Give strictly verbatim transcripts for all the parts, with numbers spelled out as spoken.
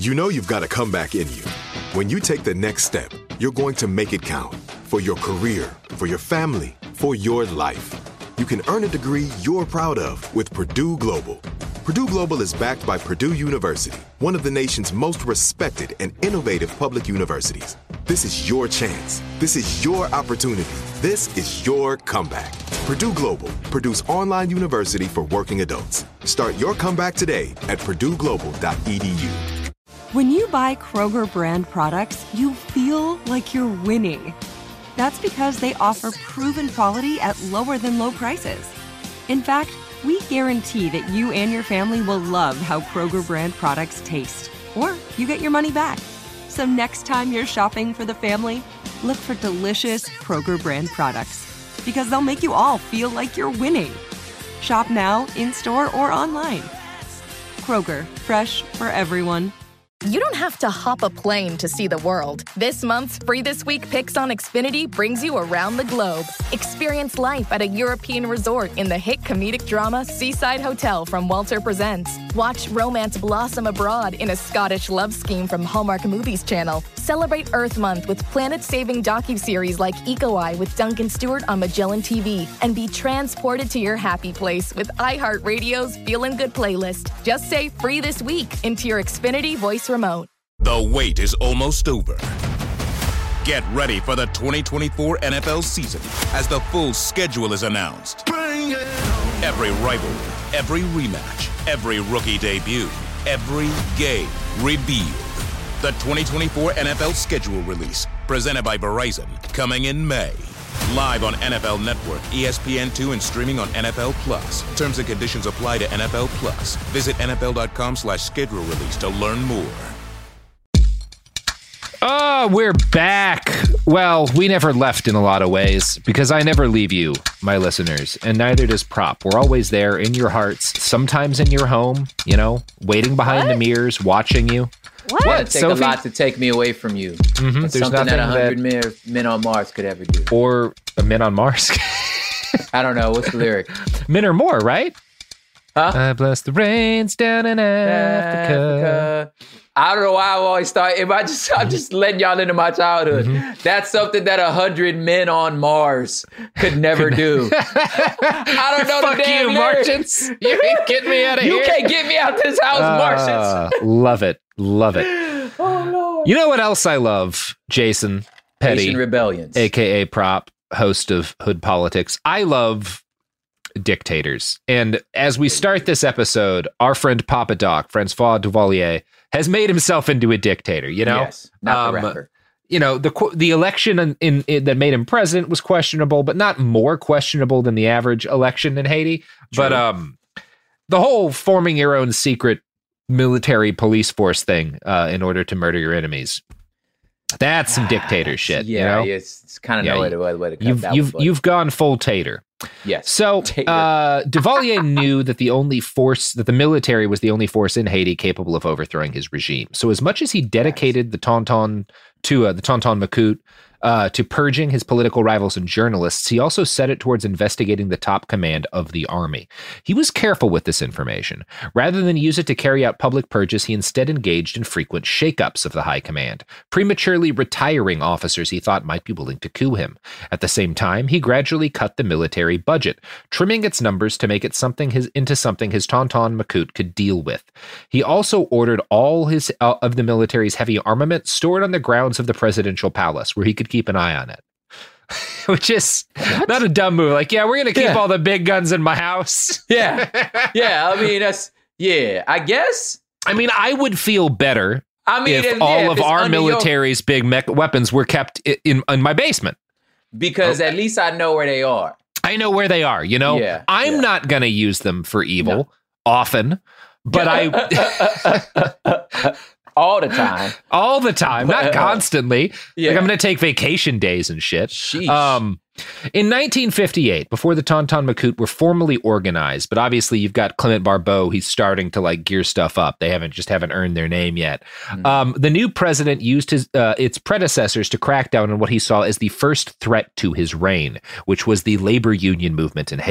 You know you've got a comeback in you. When you take the next step, you're going to make it count. For your career, for your family, for your life. You can earn a degree you're proud of with Purdue Global. Purdue Global is backed by Purdue University, one of the nation's most respected and innovative public universities. This is your chance. This is your opportunity. This is your comeback. Purdue Global, Purdue's online university for working adults. Start your comeback today at purdue global dot e d u. When you buy Kroger brand products, you feel like you're winning. That's because they offer proven quality at lower than low prices. In fact, we guarantee that you and your family will love how Kroger brand products taste, or you get your money back. So next time you're shopping for the family, look for delicious Kroger brand products, because they'll make you all feel like you're winning. Shop now, in-store, or online. Kroger, fresh for everyone. You don't have to hop a plane to see the world. This month's Free This Week Picks on Xfinity brings you around the globe. Experience life at a European resort in the hit comedic drama Seaside Hotel from Walter Presents. Watch romance blossom abroad in a Scottish love scheme from Hallmark Movies Channel. Celebrate Earth Month with planet-saving docuseries like Eco Eye with Duncan Stewart on Magellan T V. And be transported to your happy place with iHeartRadio's Feelin' Good playlist. Just say Free This Week into your Xfinity voice remote. The wait is almost over. Get ready for the twenty twenty-four N F L season as the full schedule is announced. Bring it on. Every rivalry, every rematch, every rookie debut, every game revealed. The twenty twenty-four N F L schedule release, presented by Verizon, coming in May. Live on N F L Network, E S P N two, and streaming on N F L Plus. Terms and conditions apply to N F L Plus. Visit N F L dot com slash schedule release to learn more. Oh, we're back. Well, we never left in a lot of ways, because I never leave you, my listeners, and neither does Prop. We're always there in your hearts, sometimes in your home, you know, waiting behind what? the mirrors, watching you. What? What, It'd take Sophie? a lot to take me away from you. Mm-hmm. That's There's something that nothing one hundred that- men, men on Mars could ever do. Or a men on Mars. I don't know. What's the lyric? Men or more, right? Huh? I bless the rains down in Africa. Africa. I don't know why I always start. If I just, I'm just letting y'all into my childhood. Mm-hmm. That's something that a hundred men on Mars could never do. I don't know. Fuck the damn you, lyrics. Martians! You ain't getting me out of You here. You can't get me out this house, uh, Martians. Love it, love it. Oh Lord! You know what else I love, Jason Petty, Haitian Rebellions, aka Prop, host of Hood Politics. I love dictators, and as we start this episode, our friend Papa Doc, Francois Duvalier, has made himself into a dictator. You know, yes, not um, the rapper. You know, the the election in, in, in that made him president was questionable, but not more questionable than the average election in Haiti. True. But um, the whole forming your own secret military police force thing uh, in order to murder your enemies. That's some dictator shit. Yeah, you know? it's, it's kind of Yeah, no way you- to, way to cut You've that you've one, but you've gone full tater. yes. So Tater. uh, Duvalier knew that the only force that the military was the only force in Haiti capable of overthrowing his regime. So as much as he dedicated the Tonton to uh, the Tonton Macoute uh, to purging his political rivals and journalists, he also set it towards investigating the top command of the army. He was careful with this information. Rather than use it to carry out public purges, he instead engaged in frequent shakeups of the high command, prematurely retiring officers he thought might be willing to coup him. At the same time, he gradually cut the military budget, trimming its numbers to make it something his into something his Tonton Macoute could deal with. He also ordered all his uh, of the military's heavy armament stored on the grounds of the presidential palace, where he could keep an eye on it. Which is what? Not a dumb move. Like, yeah, we're going to keep Yeah. all the big guns in my house. yeah, yeah. I mean, that's yeah. I guess. I mean, I would feel better I mean, if if- all yeah, if of it's our under your- military's big mech weapons were kept i- in in my basement. because Okay. at least I know where they are. I know where they are, you know? Yeah, I'm yeah. not going to use them for evil No. often, but I all the time. all the time, not constantly. Yeah. Like I'm going to take vacation days and shit. Sheesh. Um, in nineteen fifty-eight, before the Tonton Macoute were formally organized, but obviously you've got Clement Barbeau, he's starting to like gear stuff up. They haven't just haven't earned their name yet. Mm. Um, the new president used his uh, its predecessors to crack down on what he saw as the first threat to his reign, which was the labor union movement in Haiti.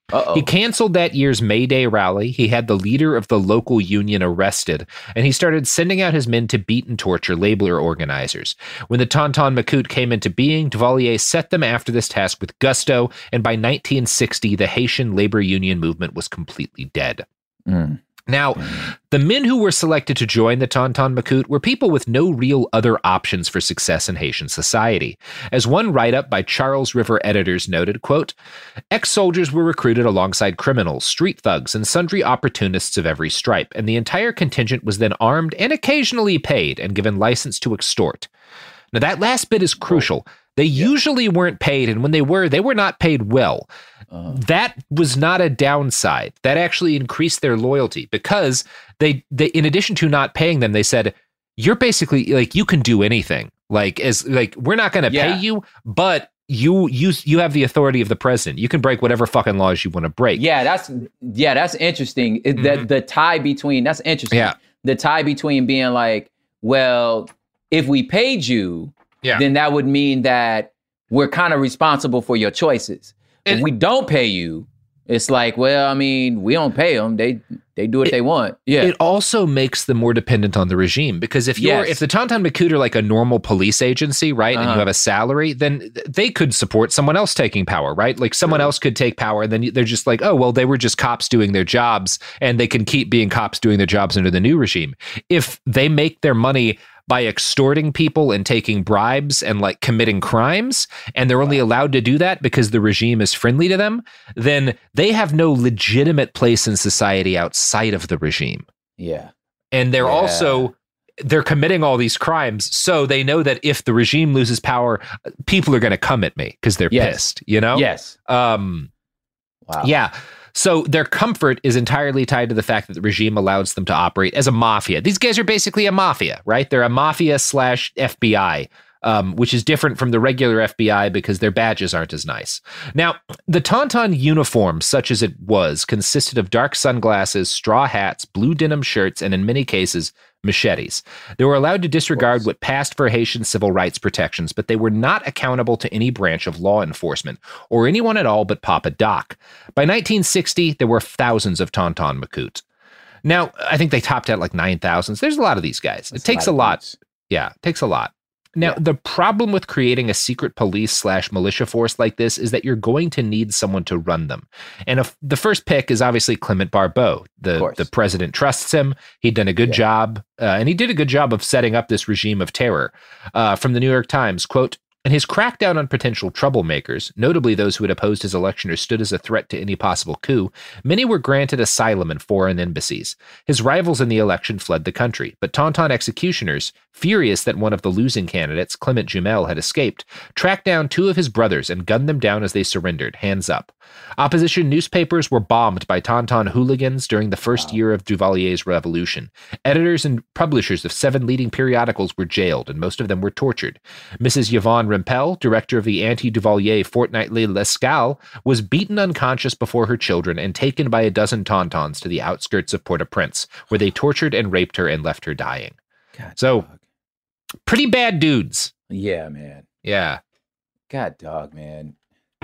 Uh-oh. He canceled that year's May Day rally. He had the leader of the local union arrested, and he started sending out his men to beat and torture labor organizers. When the Tonton Macoute came into being, Duvalier set them after this task with gusto, and by nineteen sixty, the Haitian labor union movement was completely dead. Mm. Now, the men who were selected to join the Tonton Macoute were people with no real other options for success in Haitian society. As one write-up by Charles River editors noted, quote, ex-soldiers were recruited alongside criminals, street thugs, and sundry opportunists of every stripe, and the entire contingent was then armed and occasionally paid and given license to extort. Now, that last bit is crucial. They yeah. usually weren't paid, and when they were, they were not paid well. Uh, that was not a downside. That actually increased their loyalty because they, they, in addition to not paying them, they said, you're basically like, you can do anything. Like, as like, we're not going to yeah. pay you, but you, you, you have the authority of the president. You can break whatever fucking laws you want to break. Yeah, that's, yeah, that's interesting. Mm-hmm. The, the tie between, that's interesting. Yeah. The tie between being like, well, if we paid you, yeah. then that would mean that we're kind of responsible for your choices. If we don't pay you, it's like, well, I mean, we don't pay them. They they do what it, they want. Yeah. It also makes them more dependent on the regime because if you're yes. if the Tonton Macoute are like a normal police agency, right, uh-huh. and you have a salary, then they could support someone else taking power, right? Like someone sure. else could take power, and then they're just like, oh, well, they were just cops doing their jobs, and they can keep being cops doing their jobs under the new regime. If they make their money by extorting people and taking bribes and like committing crimes, and they're only allowed to do that because the regime is friendly to them, then they have no legitimate place in society outside of the regime. Yeah. And they're yeah. also, they're committing all these crimes. So they know that if the regime loses power, people are going to come at me because they're yes. pissed, you know? Yes. Um, wow. Yeah. So their comfort is entirely tied to the fact that the regime allows them to operate as a mafia. These guys are basically a mafia, right? They're a mafia slash F B I, um, which is different from the regular F B I because their badges aren't as nice. Now, the Tonton uniform, such as it was, consisted of dark sunglasses, straw hats, blue denim shirts, and in many cases, machetes. They were allowed to disregard what passed for Haitian civil rights protections, but they were not accountable to any branch of law enforcement or anyone at all but Papa Doc. By nineteen sixty, there were thousands of Tonton Macoutes. Now, I think they topped at like nine thousand. There's a lot of these guys. That's it takes a lot. A lot. Yeah, it takes a lot. Now, yeah. the problem with creating a secret police slash militia force like this is that you're going to need someone to run them. And if, the first pick is obviously Clement Barbeau. The, the president trusts him. He'd done a good yeah. job, uh, and he did a good job of setting up this regime of terror. Uh, from the New York Times, quote, in his crackdown on potential troublemakers, notably those who had opposed his election or stood as a threat to any possible coup, many were granted asylum in foreign embassies. His rivals in the election fled the country, but Tonton executioners, furious that one of the losing candidates, Clement Jumel, had escaped, tracked down two of his brothers and gunned them down as they surrendered, hands up. Opposition newspapers were bombed by Tonton hooligans during the first wow. year of Duvalier's revolution. Editors and publishers of seven leading periodicals were jailed, and most of them were tortured. Missus Yvonne Rempel, director of the anti-Duvalier fortnightly L'Escale, was beaten unconscious before her children and taken by a dozen Tontons to the outskirts of Port-au-Prince, where they tortured and raped her and left her dying. God, so, dog. Pretty bad dudes. Yeah, man. Yeah. God, dog, man.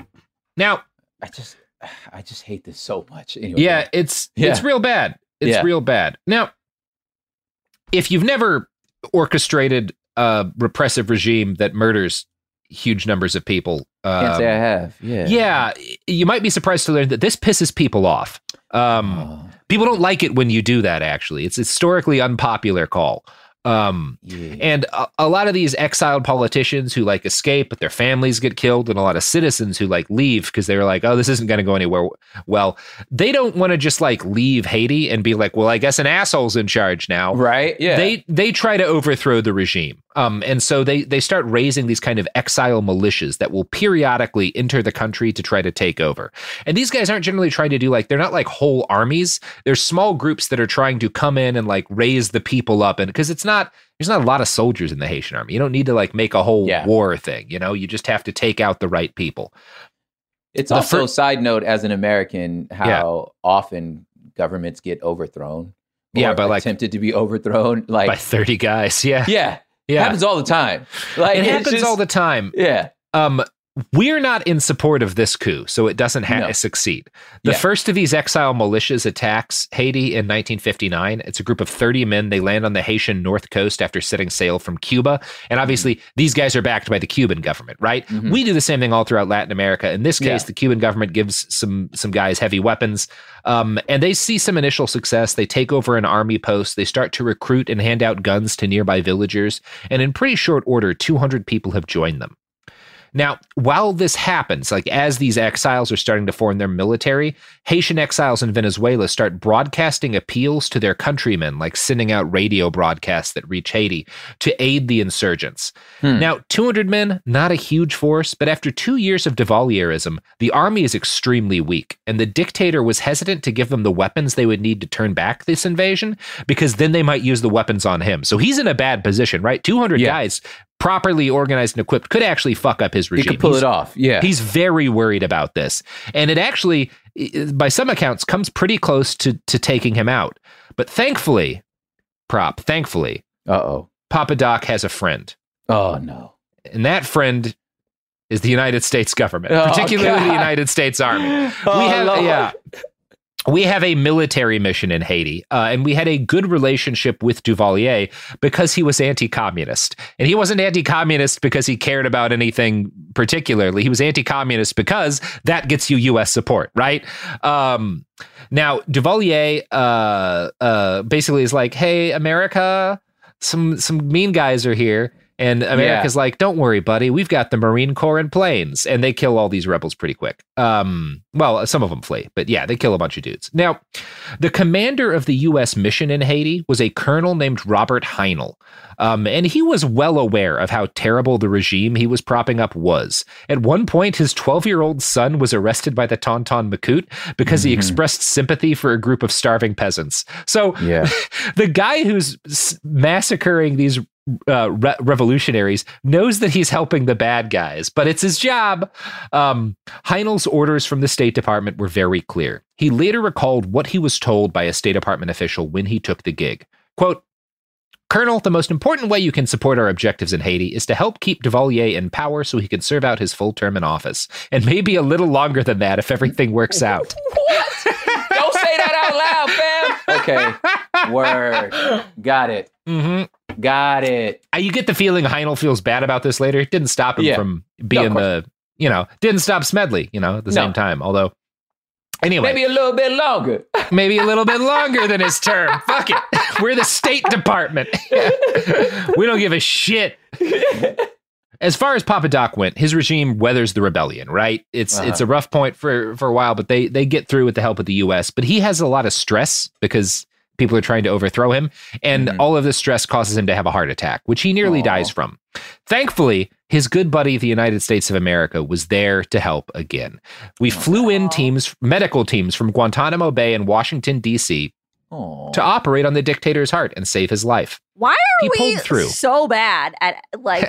Now, I just, I just hate this so much. Anyway, yeah, it's yeah. it's real bad. It's yeah. real bad. Now, if you've never orchestrated a repressive regime that murders huge numbers of people, um, can't say I have. Yeah, yeah, you might be surprised to learn that this pisses people off. Um, oh. People don't like it when you do that. Actually, it's a historically unpopular call. Um, yeah. And a, a lot of these exiled politicians who like escape, but their families get killed, and a lot of citizens who like leave because they were like, oh, this isn't going to go anywhere. Well, they don't want to just like leave Haiti and be like, well, I guess an asshole's in charge now. Right. Yeah. They, they try to overthrow the regime. Um, and so they, they start raising these kind of exile militias that will periodically enter the country to try to take over. And these guys aren't generally trying to do like, they're not like whole armies. There's small groups that are trying to come in and like raise the people up. And because it's not, there's not a lot of soldiers in the Haitian army. You don't need to like make a whole yeah. war thing. You know, you just have to take out the right people. It's the also fir- a side note as an American, how yeah. often governments get overthrown. Yeah, but like attempted to be overthrown, like by thirty guys. Yeah. Yeah. Yeah. It happens all the time. Like it happens just, all the time. Yeah. Um, we're not in support of this coup, so it doesn't ha- no. succeed. The yeah. first of these exile militias attacks Haiti in nineteen fifty-nine. It's a group of thirty men. They land on the Haitian north coast after setting sail from Cuba. And obviously, mm-hmm. these guys are backed by the Cuban government, right? Mm-hmm. We do the same thing all throughout Latin America. In this case, yeah. the Cuban government gives some some guys heavy weapons. Um, and they see some initial success. They take over an army post. They start to recruit and hand out guns to nearby villagers. And in pretty short order, two hundred people have joined them. Now, while this happens, like as these exiles are starting to form their military, Haitian exiles in Venezuela start broadcasting appeals to their countrymen, like sending out radio broadcasts that reach Haiti to aid the insurgents. Hmm. Now, two hundred men, not a huge force, but after two years of Duvalierism, the army is extremely weak, and the dictator was hesitant to give them the weapons they would need to turn back this invasion, because then they might use the weapons on him. So he's in a bad position, right? two hundred yeah. guys properly organized and equipped could actually fuck up his regime. He could pull he's, it off. Yeah. He's very worried about this. And it actually, by some accounts, comes pretty close to, to taking him out. But thankfully, prop, thankfully, uh-oh, Papa Doc has a friend. Oh, no. And that friend is the United States government, oh, particularly God. the United States Army. Oh, we have, Lord. yeah. We have a military mission in Haiti, uh, and we had a good relationship with Duvalier because he was anti-communist. And he wasn't anti-communist because he cared about anything particularly. He was anti-communist because that gets you U S support, right? Um, now, Duvalier uh, uh, basically is like, hey, America, some some mean guys are here. And America's yeah. like, don't worry, buddy. We've got the Marine Corps and planes. And they kill all these rebels pretty quick. Um, well, some of them flee. But yeah, they kill a bunch of dudes. Now, the commander of the U S mission in Haiti was a colonel named Robert Heinl. Um, and he was well aware of how terrible the regime he was propping up was. At one point, his twelve-year-old son was arrested by the Tonton Macoute because mm-hmm. he expressed sympathy for a group of starving peasants. So yeah. the guy who's massacring these Uh, re- revolutionaries knows that he's helping the bad guys, but it's his job. Um, Heinl's orders from the State Department were very clear. He later recalled what he was told by a State Department official when he took the gig. Quote, Colonel, the most important way you can support our objectives in Haiti is to help keep Duvalier in power so he can serve out his full term in office. And maybe a little longer than that if everything works out. Don't say that out loud, fam. Okay. Word. Got it. Mm-hmm. Got it. You get the feeling Heinl feels bad about this later. It didn't stop him yeah. from being no, the, you know, didn't stop Smedley, you know, at the no. same time. Although, anyway. Maybe a little bit longer. Maybe a little bit longer than his term. Fuck it. We're the State Department. We don't give a shit. As far as Papa Doc went, his regime weathers the rebellion, right? It's uh-huh. it's a rough point for, for a while, but they they get through with the help of the U S. But he has a lot of stress because people are trying to overthrow him. And mm-hmm. all of this stress causes him to have a heart attack, which he nearly Aww. dies from. Thankfully, his good buddy, the United States of America, was there to help again. We Aww. flew in teams, medical teams from Guantanamo Bay and Washington, D C Aww. to operate on the dictator's heart and save his life. Why are he we through. so bad at, like...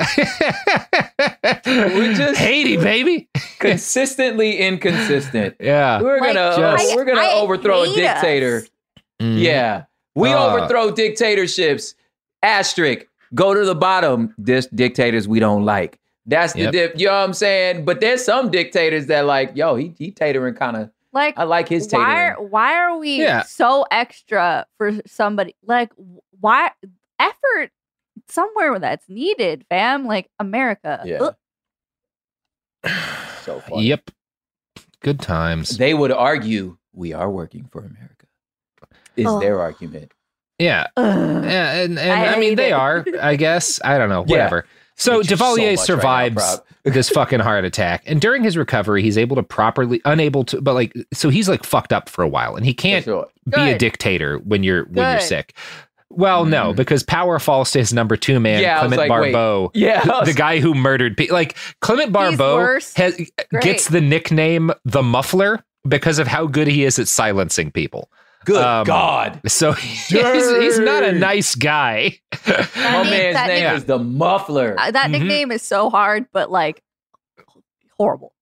We're just... Haiti, baby. Consistently inconsistent. Yeah. We're like, gonna just, uh, we're gonna I overthrow a dictator. Us. Mm. Yeah. We uh, overthrow dictatorships. Asterisk. Go to the bottom. This dictators we don't like. That's the yep. dip. You know what I'm saying? But there's some dictators that like, yo, he he tatering kind of like. I like his tatering. Why, why are we yeah. so extra for somebody? Like, why effort somewhere where that's needed, fam? Like America. Yeah. So funny. Yep. Good times. They would argue we are working for America. Is oh. their argument. Yeah. yeah and, and I, I mean, they it. are, I guess. I don't know. Whatever. Yeah. So Duvalier so survives right now, this fucking heart attack. And during his recovery, he's able to properly, unable to, but like, so he's like fucked up for a while. And he can't sure. be Good. a dictator when you're when Good. you're sick. Well, mm. no, because power falls to his number two man, yeah, Clement like, Barbeau. Yeah, the, the guy who murdered people. Like, Clement Barbeau has, gets the nickname the Muffler because of how good he is at silencing people. Good um, God. So he's, he's not a nice guy. My man's name nick- is the Muffler. Uh, that mm-hmm. nickname is so hard, but like horrible.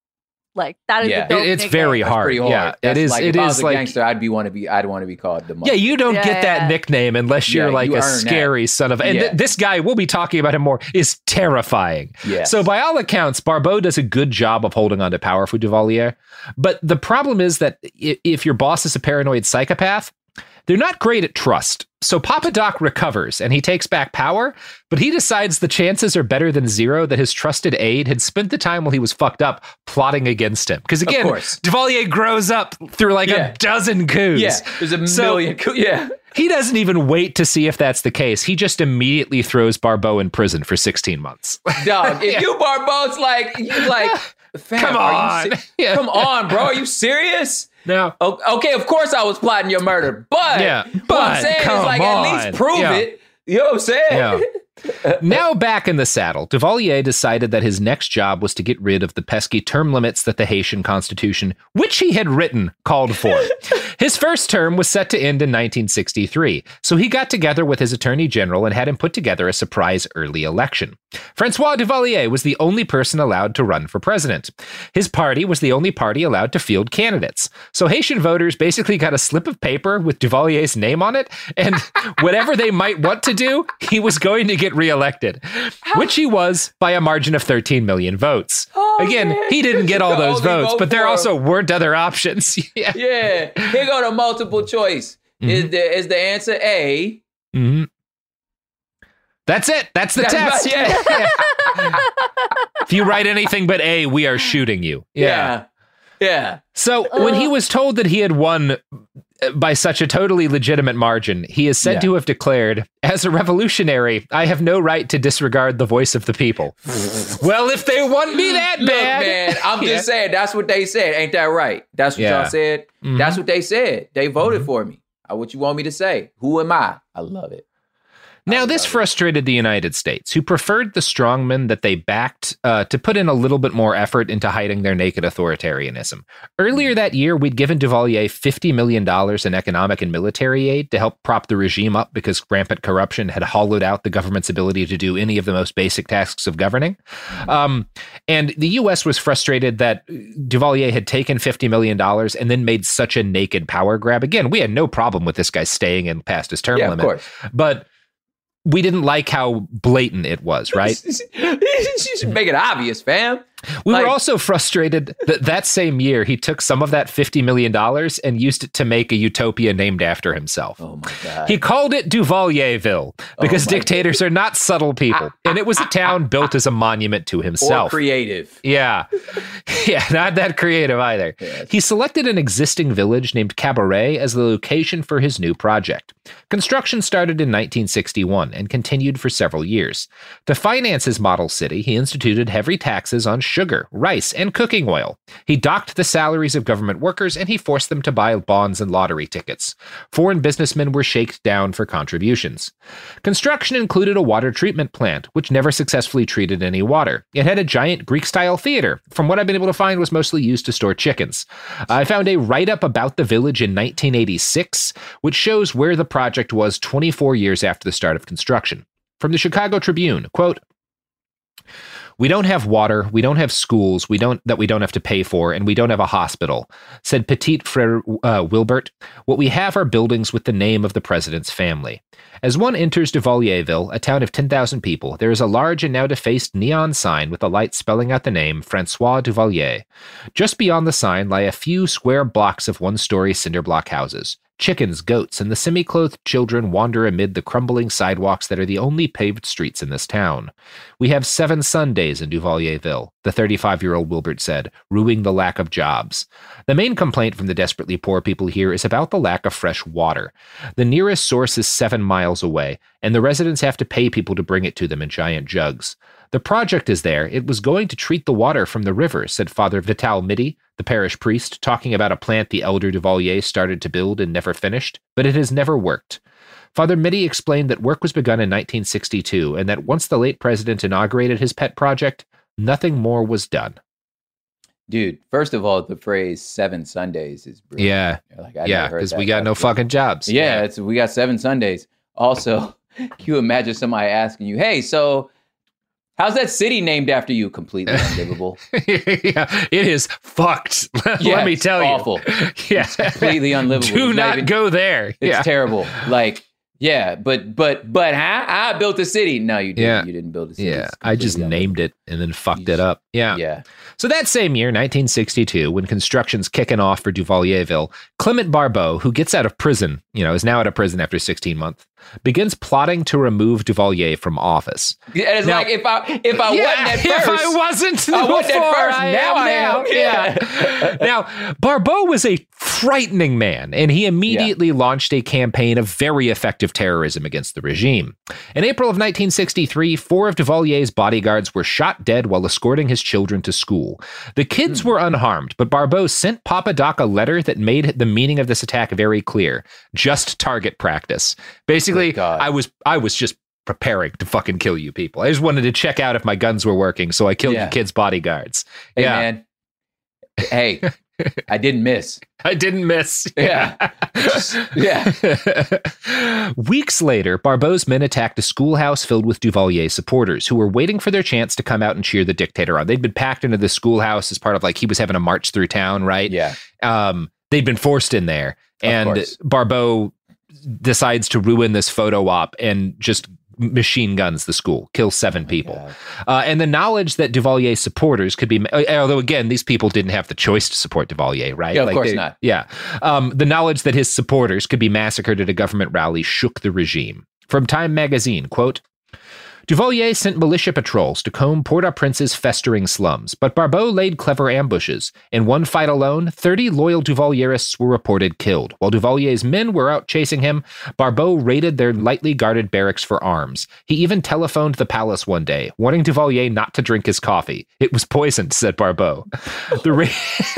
Like that is Yeah. a dope It- it's nickname. very That's hard. pretty hard. Yeah, That's it is. Like, it if I is was a like gangster, I'd be want to be. I'd want to be called the. yeah, you don't Yeah, get that yeah. nickname unless you're Yeah, like you a earn that. scary son of. And Yeah. th- this guy, we'll be talking about him more, is terrifying. Yes. So by all accounts, Barbeau does a good job of holding on to power for Duvalier. But the problem is that i- if your boss is a paranoid psychopath, they're not great at trust. So Papa Doc recovers and he takes back power, but he decides the chances are better than zero that his trusted aide had spent the time while he was fucked up plotting against him. Because again, course. Duvalier grows up through like Yeah. a dozen coups. Yeah, there's a So- million. Co- yeah. He doesn't even wait to see if that's the case. He just immediately throws Barbeau in prison for sixteen months. Dog, if Yeah. you Barbeau's like, you like, fam, Come are on. you se- Yeah. Come on, bro. Are you serious? No. O- Okay, of course I was plotting your murder, but Yeah, what but I'm saying come is like on. at least prove Yeah. it. You know what I'm saying? Yeah. Now back in the saddle, Duvalier decided that his next job was to get rid of the pesky term limits that the Haitian Constitution, which he had written, called for. His first term was set to end in nineteen sixty-three, so he got together with his attorney general and had him put together a surprise early election. Francois Duvalier was the only person allowed to run for president. His party was the only party allowed to field candidates. So Haitian voters basically got a slip of paper with Duvalier's name on it, and whatever they might want to do, he was going to get reelected, which he was by a margin of thirteen million votes. Oh, Again, man. he didn't get all The those only votes, vote but there for him. also weren't other options. yeah. Yeah. Here go to multiple choice. Is Mhm. the is the answer A? Mhm. That's it. That's the That's test. about- yeah. If you write anything but A, we are shooting you. Yeah. Yeah. So when he was told that he had won by such a totally legitimate margin, he is said Yeah. to have declared, "As a revolutionary, I have no right to disregard the voice of the people." Well, if they want me that Look, bad, man, I'm Yeah. just saying that's what they said. Ain't that right? That's what Yeah. y'all said. Mhm. That's what they said. They voted for me. Uh, What you want me to say? Who am I? I love it. Now, this frustrated the United States, who preferred the strongmen that they backed uh, to put in a little bit more effort into hiding their naked authoritarianism. Earlier that year, we'd given Duvalier fifty million dollars in economic and military aid to help prop the regime up because rampant corruption had hollowed out the government's ability to do any of the most basic tasks of governing. Um, and the U S was frustrated that Duvalier had taken fifty million dollars and then made such a naked power grab. Again, we had no problem with this guy staying in past his term Yeah, of limit. course. But we didn't like how blatant it was, right? You should make it obvious, fam. We Like- were also frustrated that that same year he took some of that fifty million dollars and used it to make a utopia named after himself. Oh my god. He called it Duvalierville because Oh my dictators are not subtle people. And it was a town built as a monument to or himself. creative. Yeah. Yeah, not that creative either. Yes. He selected an existing village named Cabaret as the location for his new project. Construction started in nineteen sixty-one and continued for several years. To finance his model city, he instituted heavy taxes on sugar, rice, and cooking oil. He docked the salaries of government workers and he forced them to buy bonds and lottery tickets. Foreign businessmen were shaken down for contributions. Construction included a water treatment plant, which never successfully treated any water. It had a giant Greek-style theater. From what I've been able to find, was mostly used to store chickens. I found a write-up about the village in nineteen eighty-six, which shows where the project was twenty-four years after the start of construction. From the Chicago Tribune, quote, "We don't have water, we don't have schools, we don't that we don't have to pay for, and we don't have a hospital," said Petit Frere uh, Wilbert. "What we have are buildings with the name of the president's family." As one enters Duvalierville, a town of ten thousand people, there is a large and now defaced neon sign with a light spelling out the name Francois Duvalier. Just beyond the sign lie a few square blocks of one-story cinder block houses. Chickens, goats, and the semi-clothed children wander amid the crumbling sidewalks that are the only paved streets in this town. "We have seven Sundays in Duvalierville," the thirty-five-year-old Wilbert said, rueing the lack of jobs. The main complaint from the desperately poor people here is about the lack of fresh water. The nearest source is seven miles away, and the residents have to pay people to bring it to them in giant jugs. "The project is there. It was going to treat the water from the river," said Father Vital Midi, the parish priest, talking about a plant the elder Duvalier started to build and never finished, but it has never worked. Father Midi explained that work was begun in nineteen sixty-two and that once the late president inaugurated his pet project, nothing more was done. Dude, first of all, the phrase seven Sundays is brilliant. Yeah. Like, I yeah, never heard because that we got no before. fucking jobs. Yeah, it's we got seven Sundays. Also, can you imagine somebody asking you, "Hey, so How's that city named after you? Completely unlivable. Yeah, it is fucked. Let yeah, me tell awful. you. Yeah, it's completely unlivable. Do it's not, not even, go there. It's yeah. terrible. Like, yeah, but but but huh? I built a city. No, you didn't. Yeah. You didn't build a city. Yeah, I just named it and then fucked You it up. Yeah. Yeah. So that same year, nineteen sixty-two, when construction's kicking off for Duvalierville, Clement Barbeau, who gets out of prison, you know, is now out of prison after sixteen months, begins plotting to remove Duvalier from office. Yeah, it's now, like if I if I yeah, wasn't at if first, I wasn't I before, wasn't at first. I Now am I am. now. Yeah. Now, Barbeau was a frightening man, and he immediately yeah. launched a campaign of very effective terrorism against the regime. In April of nineteen sixty-three, four of Duvalier's bodyguards were shot dead while escorting his children to school. The kids hmm. were unharmed, but Barbeau sent Papa Doc a letter that made the meaning of this attack very clear. Just target practice. Basically, I was I was just preparing to fucking kill you people. I just wanted to check out if my guns were working, so I killed yeah. the kids' bodyguards. Hey, yeah. man. Hey, I didn't miss. I didn't miss. Yeah. yeah. Weeks later, Barbeau's men attacked a schoolhouse filled with Duvalier supporters who were waiting for their chance to come out and cheer the dictator on. They'd been packed into the schoolhouse as part of like he was having a march through town, right? Yeah. Um, they'd been forced in there. And Barbeau decides to ruin this photo op and just machine guns the school, kill seven oh people. Uh, and the knowledge that Duvalier supporters could be, although again, these people didn't have the choice to support Duvalier, right? Yeah, of like course they, not. Yeah. Um, the knowledge that his supporters could be massacred at a government rally shook the regime. From Time magazine, quote, Duvalier sent militia patrols to comb Port-au-Prince's festering slums, but Barbeau laid clever ambushes. In one fight alone, thirty loyal Duvalierists were reported killed. While Duvalier's men were out chasing him, Barbeau raided their lightly guarded barracks for arms. He even telephoned the palace one day, warning Duvalier not to drink his coffee. It was poisoned, said Barbeau. The ra-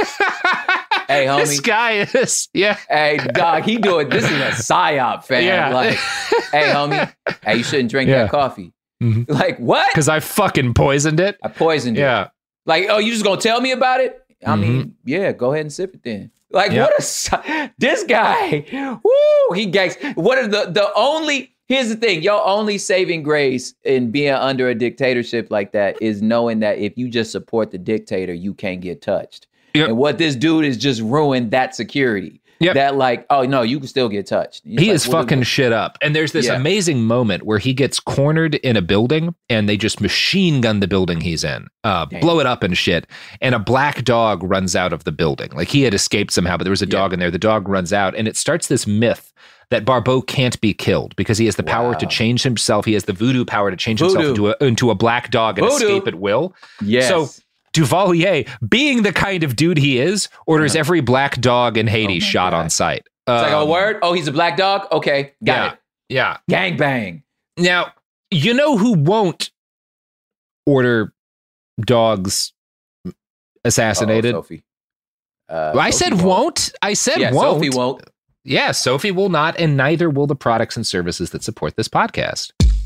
Hey, homie. This guy is, yeah. Hey, dog, he doing, this is a psyop, fam. Yeah. Like, hey, homie, hey, you shouldn't drink yeah. that coffee. Mm-hmm. Like, what? Because I fucking poisoned it. I poisoned yeah. it. Like, oh, you just gonna tell me about it? I mm-hmm. mean, yeah, go ahead and sip it then. Like, yep. what a, this guy, woo, he gags. What are the, the only, here's the thing, your only saving grace in being under a dictatorship like that is knowing that if you just support the dictator, you can't get touched. Yep. And what this dude is just ruined that security. Yep. That like, oh no, you can still get touched. He like, is fucking what? shit up. And there's this yeah. amazing moment where he gets cornered in a building and they just machine gun the building he's in, uh, blow it up and shit. And a black dog runs out of the building. Like he had escaped somehow, but there was a dog yeah. in there. The dog runs out and it starts this myth that Barbeau can't be killed because he has the power wow. to change himself. He has the voodoo power to change voodoo. himself into a, into a black dog and voodoo. escape at will. Yes. So Duvalier, being the kind of dude he is, orders yeah. every black dog in Haiti oh shot God. on sight. It's um, like, oh, word? Oh, he's a black dog? Okay, got yeah, it. Yeah. Gang bang. Now, you know who won't order dogs assassinated? Oh, Sophie. Uh, well, I Sophie said won't. won't. I said yeah, won't. Sophie won't. Yeah, Sophie will not, and neither will the products and services that support this podcast.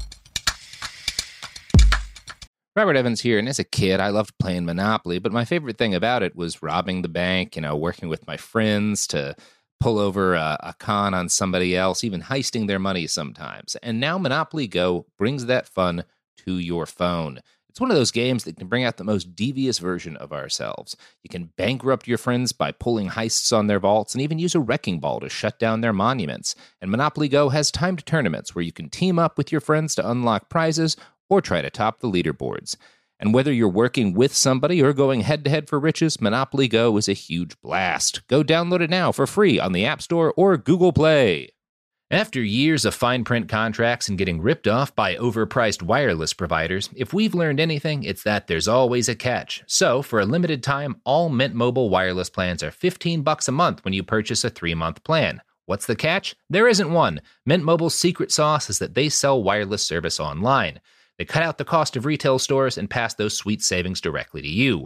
Robert Evans here, and as a kid, I loved playing Monopoly, but my favorite thing about it was robbing the bank, you know, working with my friends to pull over a, a con on somebody else, even heisting their money sometimes. And now Monopoly Go brings that fun to your phone. It's one of those games that can bring out the most devious version of ourselves. You can bankrupt your friends by pulling heists on their vaults and even use a wrecking ball to shut down their monuments. And Monopoly Go has timed tournaments where you can team up with your friends to unlock prizes or try to top the leaderboards. And whether you're working with somebody or going head-to-head for riches, Monopoly Go is a huge blast. Go download it now for free on the App Store or Google Play. After years of fine print contracts and getting ripped off by overpriced wireless providers, if we've learned anything, it's that there's always a catch. So, for a limited time, all Mint Mobile wireless plans are fifteen bucks a month when you purchase a three-month plan. What's the catch? There isn't one. Mint Mobile's secret sauce is that they sell wireless service online. They cut out the cost of retail stores and pass those sweet savings directly to you.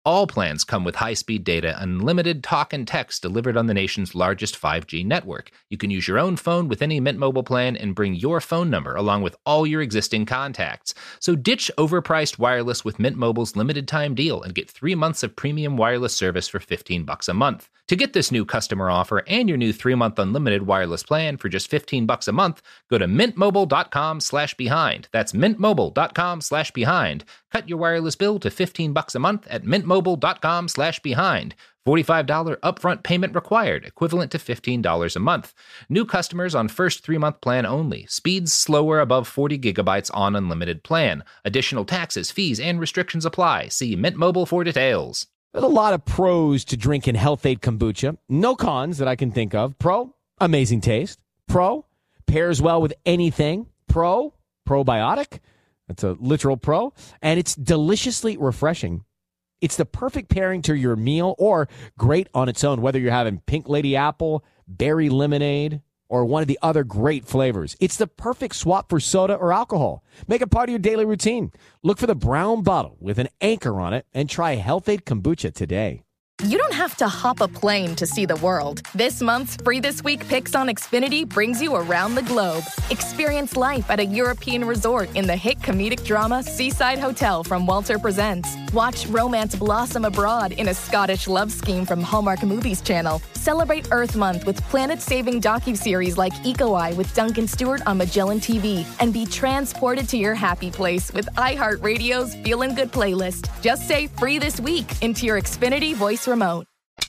All plans come with high-speed data, unlimited talk and text delivered on the nation's largest five G network. You can use your own phone with any Mint Mobile plan and bring your phone number along with all your existing contacts. So ditch overpriced wireless with Mint Mobile's limited-time deal and get three months of premium wireless service for fifteen bucks a month. To get this new customer offer and your new three-month unlimited wireless plan for just fifteen bucks a month, go to mintmobile.com slash behind. That's mintmobile.com slash behind. Cut your wireless bill to fifteen bucks a month at mintmobile.com slash behind. forty-five dollars upfront payment required, equivalent to fifteen dollars a month. New customers on first three-month plan only. Speeds slower above forty gigabytes on unlimited plan. Additional taxes, fees, and restrictions apply. See Mint Mobile for details. There's a lot of pros to drinking Health-Ade kombucha. No cons that I can think of. Pro, amazing taste. Pro, pairs well with anything. Pro, probiotic. That's a literal pro. And it's deliciously refreshing. It's the perfect pairing to your meal or great on its own, whether you're having Pink Lady Apple, berry lemonade, or one of the other great flavors. It's the perfect swap for soda or alcohol. Make it part of your daily routine. Look for the brown bottle with an anchor on it and try Health-Ade kombucha today. You don't have to hop a plane to see the world. This month's Free This Week Picks on Xfinity brings you around the globe. Experience life at a European resort in the hit comedic drama Seaside Hotel from Walter Presents. Watch romance blossom abroad in a Scottish love scheme from Hallmark Movies Channel. Celebrate Earth Month with planet-saving docuseries like Eco Eye with Duncan Stewart on Magellan T V. And be transported to your happy place with iHeartRadio's Feelin' Good playlist. Just say Free This Week into your Xfinity voice remote.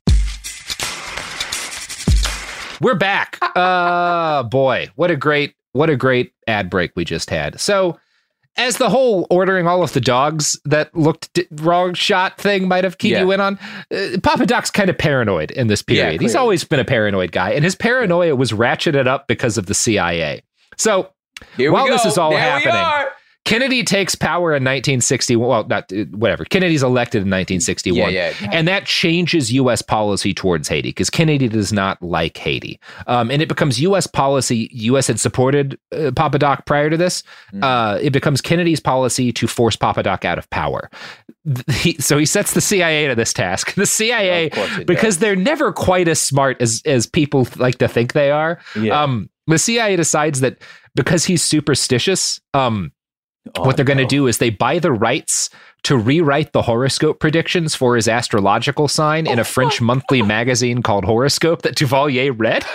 We're back. Uh boy, what a great what a great ad break we just had. So, as the whole ordering all of the dogs that looked d- wrong shot thing might have keyed yeah. you in on, uh, Papa Doc's kind of paranoid in this period. Yeah, he's always been a paranoid guy, and his paranoia was ratcheted up because of the C I A. So, Here while we go. this is all there happening, Kennedy takes power in nineteen sixty-one. Well, not whatever. Kennedy's elected in nineteen sixty-one. Yeah, yeah. And that changes U S policy towards Haiti because Kennedy does not like Haiti. Um, and it becomes U S policy. U S had supported uh, Papa Doc prior to this. Mm. Uh, it becomes Kennedy's policy to force Papa Doc out of power. He, so he sets the C I A to this task. The C I A, because does. they're never quite as smart as, as people like to think they are. Yeah. Um, the C I A decides that because he's superstitious, um, Oh, what they're going to no. do is they buy the rights to rewrite the horoscope predictions for his astrological sign in a French monthly magazine called Horoscope that Duvalier read.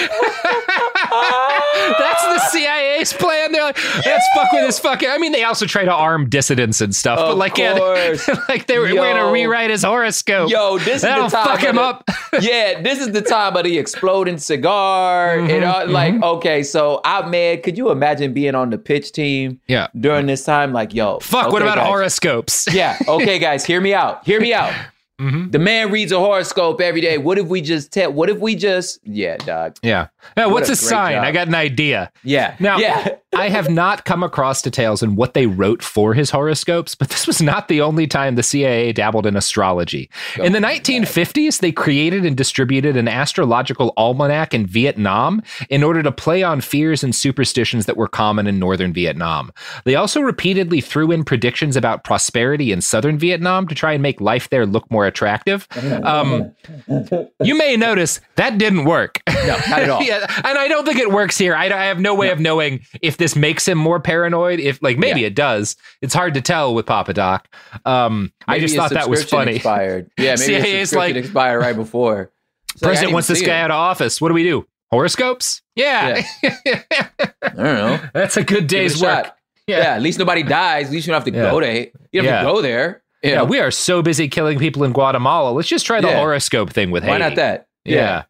That's the C I A's plan. They're like, let's fuck with this fucking. I mean, they also try to arm dissidents and stuff, of but like, course. yeah, like they were, we're gonna rewrite his horoscope. Yo, this is That'll the time fuck him the, up. Yeah, this is the time of the exploding cigar. Mm-hmm, and all, mm-hmm. Like, okay, so I'm mad. Could you imagine being on the pitch team? Yeah. During this time, like, yo, fuck. Okay, what about guys. horoscopes? Yeah. Okay, guys, hear me out. Hear me out. Mm-hmm. The man reads a horoscope every day. What if we just tell? What if we just? Yeah, dog. Yeah. Now, what's a, a sign? Job. I got an idea. Yeah. Now, yeah. I have not come across details in what they wrote for his horoscopes, but this was not the only time the C I A dabbled in astrology. Oh, in the nineteen fifties, they created and distributed an astrological almanac in Vietnam in order to play on fears and superstitions that were common in northern Vietnam. They also repeatedly threw in predictions about prosperity in southern Vietnam to try and make life there look more attractive. Um, you may notice that didn't work. No, not at all. Yeah, and I don't think it works here. I, I have no way no. of knowing if this makes him more paranoid. If like maybe yeah. it does. It's hard to tell with Papa Doc. Um, I just thought that was funny. Expired. Yeah, maybe C I A's like expired right before. It's President like, wants this guy him. out of office. What do we do? Horoscopes? Yeah. yeah. I don't know. That's a good day's work. Yeah. yeah. At least nobody dies. At least you don't have to yeah. go to. You don't have yeah. to go there. Yeah. yeah, we are so busy killing people in Guatemala. Let's just try the yeah. horoscope thing with Haiti. Why not that? Yeah. yeah.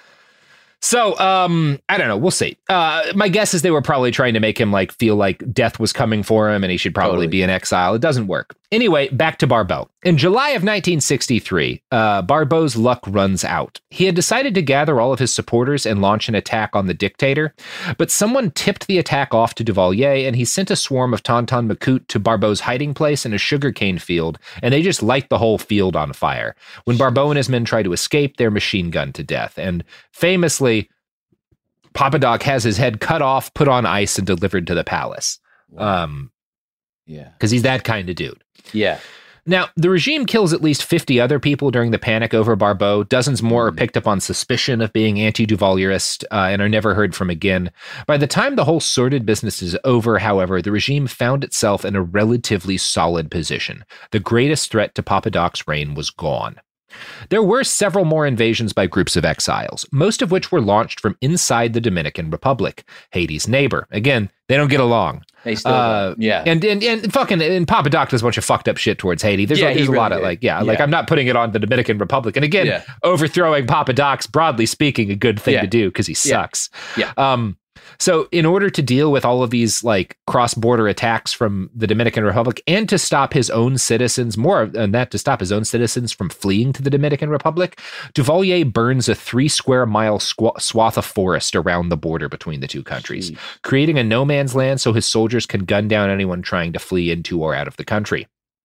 So, um, I don't know. We'll see. Uh, my guess is they were probably trying to make him like feel like death was coming for him and he should probably totally. be in exile. It doesn't work. Anyway, back to Barbeau. In July of nineteen sixty-three, uh, Barbeau's luck runs out. He had decided to gather all of his supporters and launch an attack on the dictator, but someone tipped the attack off to Duvalier, and he sent a swarm of Tonton Macoute to Barbeau's hiding place in a sugarcane field, and they just light the whole field on fire. When Barbeau and his men try to escape, they're machine gunned to death. And famously, Papa Doc has his head cut off, put on ice, and delivered to the palace. Wow. Um, yeah, because he's that kind of dude. Yeah. Now, the regime kills at least fifty other people during the panic over Barbeau. Dozens more are picked up on suspicion of being anti-Duvalierist uh, and are never heard from again. By the time the whole sordid business is over, however, the regime found itself in a relatively solid position. The greatest threat to Papa Doc's reign was gone. There were several more invasions by groups of exiles, most of which were launched from inside the Dominican Republic, Haiti's neighbor. Again, they don't get along. They still uh, yeah. And, and and fucking and Papa Doc does a bunch of fucked up shit towards Haiti. There's, yeah, a, there's a really lot of did. like, yeah, yeah, like I'm not putting it on the Dominican Republic. And again, yeah. overthrowing Papa Doc's, broadly speaking, a good thing yeah. to do because he sucks. Yeah. yeah. Um, So in order to deal with all of these like cross-border attacks from the Dominican Republic and to stop his own citizens, more than that, to stop his own citizens from fleeing to the Dominican Republic, Duvalier burns a three square mile squ- swath of forest around the border between the two countries, Jeez. creating a no man's land so his soldiers can gun down anyone trying to flee into or out of the country.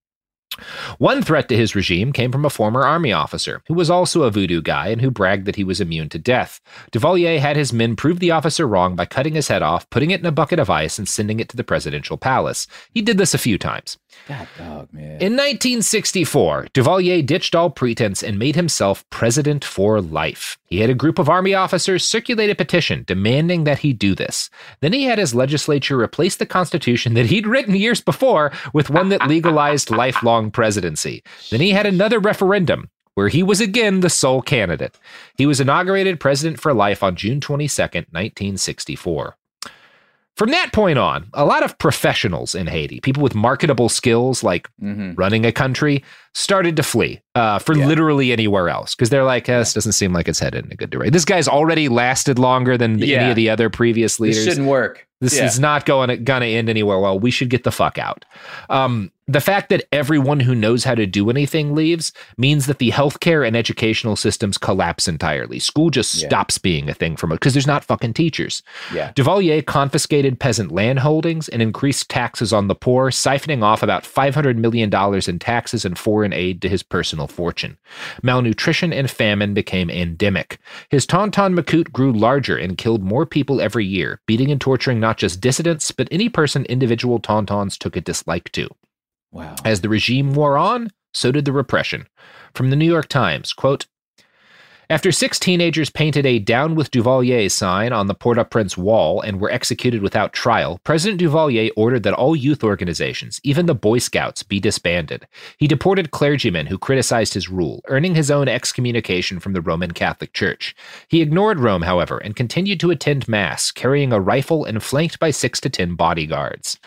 One threat to his regime came from a former army officer who was also a voodoo guy and who bragged that he was immune to death. Duvalier had his men prove the officer wrong by cutting his head off, putting it in a bucket of ice, and sending it to the presidential palace. He did this a few times. God dog, man. In nineteen sixty-four, Duvalier ditched all pretense and made himself president for life. He had a group of army officers circulate a petition demanding that he do this. Then he had his legislature replace the constitution that he'd written years before with one that legalized lifelong presidency. Then he had another referendum where he was again the sole candidate. He was inaugurated president for life on June twenty-second, nineteen sixty-four. From that point on, a lot of professionals in Haiti, people with marketable skills like mm-hmm. running a country, started to flee uh, for yeah. literally anywhere else because they're like, eh, this doesn't seem like it's headed in a good direction. This guy's already lasted longer than yeah. any of the other previous leaders. This shouldn't work. This yeah. is not going to, going to end anywhere well. We should get the fuck out. Um, the fact that everyone who knows how to do anything leaves means that the healthcare and educational systems collapse entirely. School just yeah. stops being a thing for most because there's not fucking teachers. Yeah. Duvalier confiscated peasant land holdings and increased taxes on the poor, siphoning off about five hundred million dollars in taxes and foreign aid to his personal fortune. Malnutrition and famine became endemic. His Tonton Macoute grew larger and killed more people every year, beating and torturing not just dissidents, but any person individual Tontons took a dislike to. Wow. As the regime wore on, so did the repression. From the New York Times, quote, after six teenagers painted a Down with Duvalier sign on the Port-au-Prince wall and were executed without trial, President Duvalier ordered that all youth organizations, even the Boy Scouts, be disbanded. He deported clergymen who criticized his rule, earning his own excommunication from the Roman Catholic Church. He ignored Rome, however, and continued to attend Mass, carrying a rifle and flanked by six to ten bodyguards.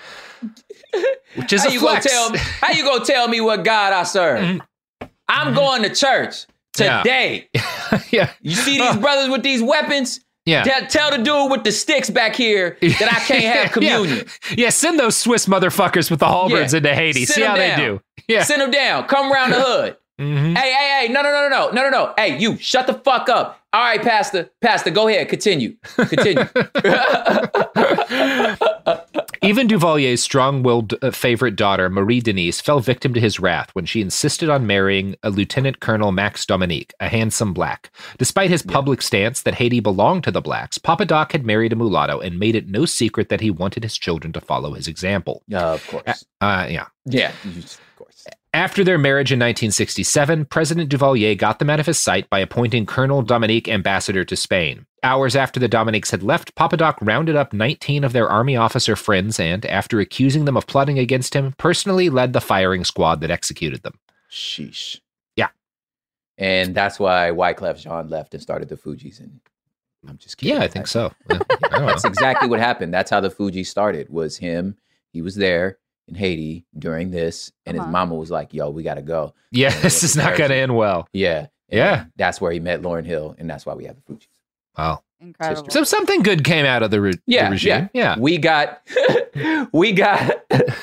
Which is how a you flex. Gonna tell, how you gonna tell me what God I serve? Mm-hmm. I'm going to church today. Yeah. yeah. You see these brothers with these weapons? Yeah. Tell, tell the dude with the sticks back here that I can't have communion. yeah. yeah, send those Swiss motherfuckers with the halberds yeah. into Haiti. Send see how down. they do. Yeah. Send them down. Come around the hood. Mm-hmm. Hey, hey, hey, no, no, no, no, no, no, no, no. Hey, you, shut the fuck up. All right, Pastor, Pastor, go ahead. Continue. Continue. Even Duvalier's strong-willed uh, favorite daughter, Marie Denise, fell victim to his wrath when she insisted on marrying a Lieutenant Colonel Max Dominique, a handsome black. Despite his yeah. public stance that Haiti belonged to the blacks, Papa Doc had married a mulatto and made it no secret that he wanted his children to follow his example. Uh, of course. Uh, uh, yeah. Yeah, of course. After their marriage in nineteen sixty-seven, President Duvalier got them out of his sight by appointing Colonel Dominique ambassador to Spain. Hours after the Dominiques had left, Papa Doc rounded up nineteen of their army officer friends and, after accusing them of plotting against him, personally led the firing squad that executed them. Sheesh. Yeah. And that's why Wyclef Jean left and started the Fugees. And I'm just kidding. Yeah, I think so. Yeah. I That's exactly what happened. That's how the Fugees started, was him. He was there in Haiti during this, and uh-huh. his mama was like, yo, we got to go. Yeah, this is not going to end well. Yeah. Yeah. That's where he met Lauryn Hill, and that's why we have the Fugees. Wow. Incredible. So something good came out of the, re- yeah, the regime. Yeah. yeah. We got, we got,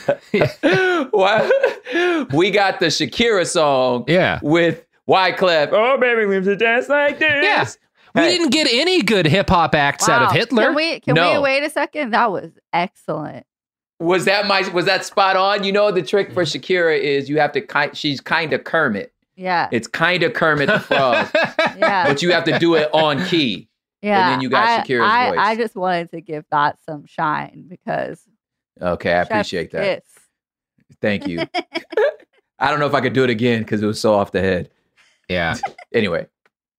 we got the Shakira song yeah. with Wyclef. Oh, baby, we have to dance like this. Yeah. We hey. didn't get any good hip hop acts wow. out of Hitler. Can we, can no. we wait a second? That was excellent. Was that my, was that spot on? You know, the trick for Shakira is you have to, ki- she's kind of Kermit. Yeah. It's kind of Kermit the Frog. yeah. But you have to do it on key. Yeah. And then you got I, Shakira's I, voice. I just wanted to give that some shine because. Okay, I appreciate that. Kiss. Thank you. I don't know if I could do it again because it was so off the head. Yeah. Anyway.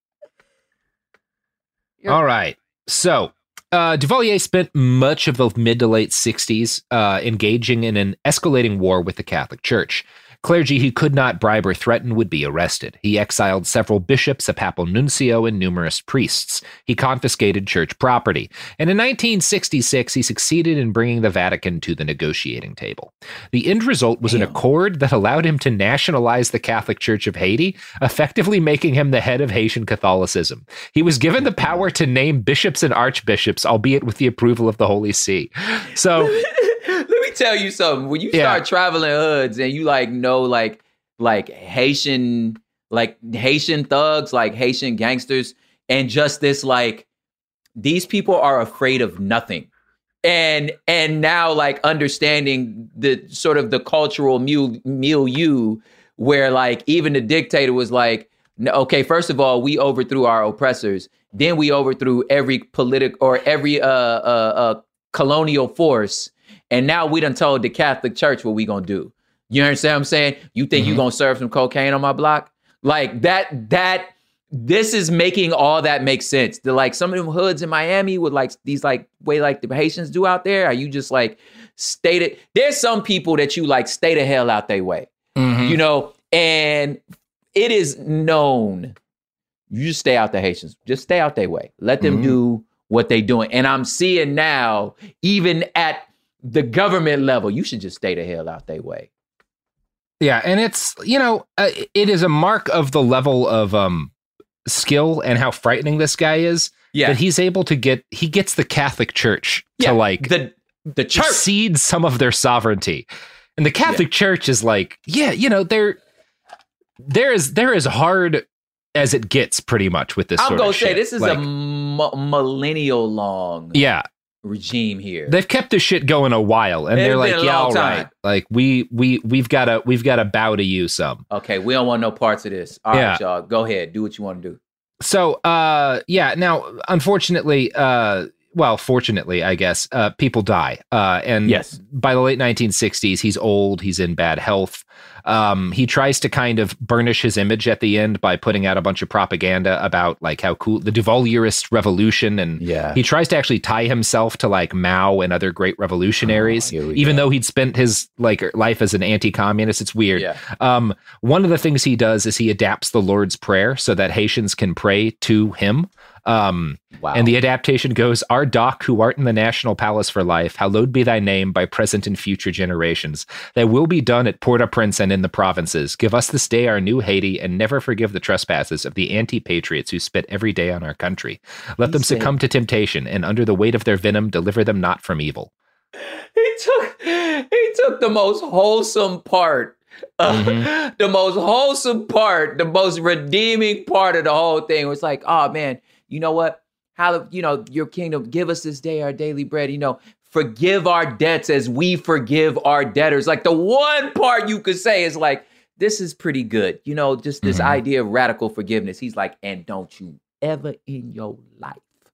You're- All right. So uh, Duvalier spent much of the mid to late sixties uh, engaging in an escalating war with the Catholic Church. Clergy he could not bribe or threaten would be arrested. He exiled several bishops, a papal nuncio, and numerous priests. He confiscated church property. And in nineteen sixty-six, he succeeded in bringing the Vatican to the negotiating table. The end result was Damn. an accord that allowed him to nationalize the Catholic Church of Haiti, effectively making him the head of Haitian Catholicism. He was given the power to name bishops and archbishops, albeit with the approval of the Holy See. So... Let me tell you something. When you start yeah. traveling hoods and you like know like like Haitian like Haitian thugs, like Haitian gangsters, and just this like these people are afraid of nothing. And and now like understanding the sort of the cultural mil- milieu where like even the dictator was like, okay, first of all, we overthrew our oppressors. Then we overthrew every political or every uh, uh, uh, colonial force. And now we done told the Catholic Church what we gonna do. You understand what I'm saying? You think mm-hmm. you gonna serve some cocaine on my block? Like that, that, this is making all that make sense. The like some of them hoods in Miami with like these like way like the Haitians do out there. Are you just like stated? There's some people that you like stay the hell out their way, mm-hmm. you know, and it is known. You just stay out the Haitians. Just stay out their way. Let them mm-hmm. do what they doing. And I'm seeing now, even at the government level, you should just stay the hell out their way. Yeah, and it's, you know, uh, it is a mark of the level of um, skill and how frightening this guy is. Yeah. That he's able to get, he gets the Catholic Church yeah, to like the the church cede some of their sovereignty. And the Catholic yeah. Church is like, yeah, you know, they're, they're as, they're as hard as it gets pretty much with this I'm sort gonna of say shit. This is like, a m- millennial long. Yeah. regime here. They've kept this shit going a while, and it's they're like, yeah, all time. right. Like we we we've got to we've got to bow to you some. Okay, we don't want no parts of this. All yeah. right, y'all, go ahead, do what you want to do. So, uh, yeah. Now, unfortunately, uh, well, fortunately, I guess, uh, people die. Uh, and yes. by the late nineteen sixties, he's old. He's in bad health. Um, he tries to kind of burnish his image at the end by putting out a bunch of propaganda about like how cool the Duvalierist revolution. And yeah. he tries to actually tie himself to like Mao and other great revolutionaries, oh, even go. though he'd spent his like life as an anti-communist. It's weird. Yeah. Um, one of the things he does is he adapts the Lord's Prayer so that Haitians can pray to him. Um, wow. And the adaptation goes, "Our Doc, who art in the national palace for life, hallowed be thy name by present and future generations. Thy will be done at Port-au-Prince and in the provinces. Give us this day our new Haiti, and never forgive the trespasses of the anti-patriots who spit every day on our country. Let he them said, succumb to temptation, and under the weight of their venom, deliver them not from evil." He took, he took the most wholesome part. Uh, mm-hmm. The most wholesome part, the most redeeming part of the whole thing. It was like, oh man, you know what? How, you know, your kingdom, give us this day our daily bread, you know, forgive our debts as we forgive our debtors. Like the one part you could say is like, this is pretty good. You know, just this mm-hmm. idea of radical forgiveness. He's like, and don't you ever in your life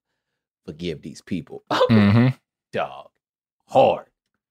forgive these people. Mm-hmm. Dog. Hard.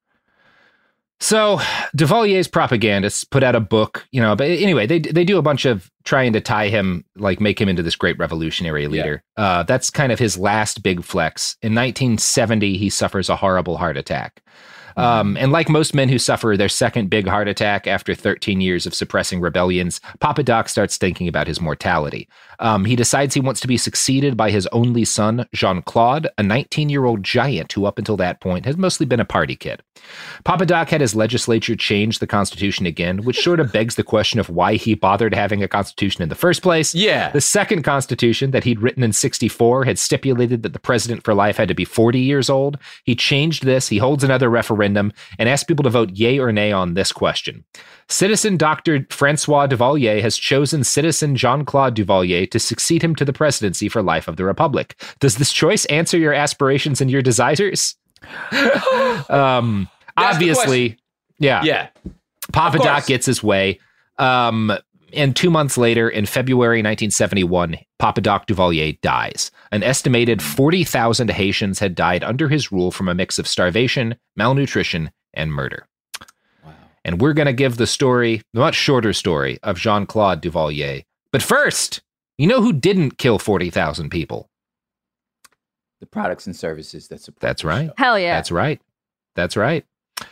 So Duvalier's propagandists put out a book, you know, but anyway, they they do a bunch of trying to tie him, like make him into this great revolutionary leader. Yeah. Uh, that's kind of his last big flex. In nineteen seventy, he suffers a horrible heart attack. Um, and like most men who suffer their second big heart attack after thirteen years of suppressing rebellions, Papa Doc starts thinking about his mortality. Um, he decides he wants to be succeeded by his only son, Jean-Claude, a nineteen-year-old giant who up until that point has mostly been a party kid. Papa Doc had his legislature change the Constitution again, which sort of begs the question of why he bothered having a Constitution in the first place. Yeah. The second Constitution that he'd written in sixty-four had stipulated that the president for life had to be forty years old. He changed this. He holds another referendum and asks people to vote yay or nay on this question. Citizen Doctor Francois Duvalier has chosen Citizen Jean-Claude Duvalier to succeed him to the presidency for life of the Republic. Does this choice answer your aspirations and your desires? um, obviously, yeah. Yeah. Papa Doc gets his way. Um, and two months later, in February nineteen seventy-one, Papa Doc Duvalier dies. An estimated forty thousand Haitians had died under his rule from a mix of starvation, malnutrition, and murder. Wow. And we're going to give the story, the much shorter story, of Jean-Claude Duvalier. But first, you know who didn't kill forty thousand people? The products and services that support. That's right. Hell yeah. That's right. That's right.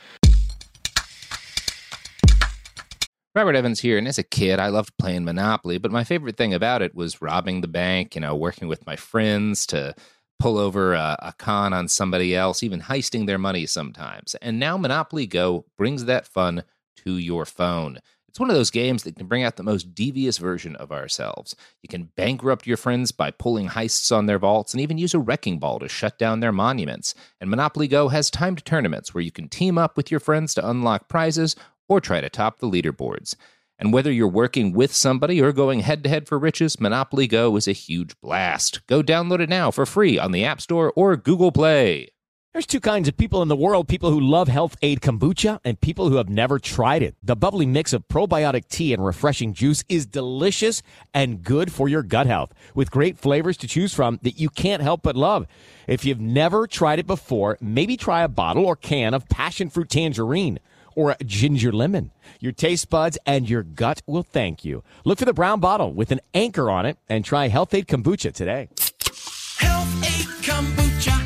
Robert Evans here, and as a kid, I loved playing Monopoly, but my favorite thing about it was robbing the bank, you know, working with my friends to pull over a, a con on somebody else, even heisting their money sometimes. And now Monopoly Go brings that fun to your phone. It's one of those games that can bring out the most devious version of ourselves. You can bankrupt your friends by pulling heists on their vaults and even use a wrecking ball to shut down their monuments. And Monopoly Go has timed tournaments where you can team up with your friends to unlock prizes or try to top the leaderboards. And whether you're working with somebody or going head-to-head for riches, Monopoly Go is a huge blast. Go download it now for free on the App Store or Google Play. There's two kinds of people in the world, people who love Health Aid Kombucha and people who have never tried it. The bubbly mix of probiotic tea and refreshing juice is delicious and good for your gut health, with great flavors to choose from that you can't help but love. If you've never tried it before, maybe try a bottle or can of passion fruit tangerine or a ginger lemon. Your taste buds and your gut will thank you. Look for the brown bottle with an anchor on it and try Health Aid Kombucha today. Health Aid Kombucha.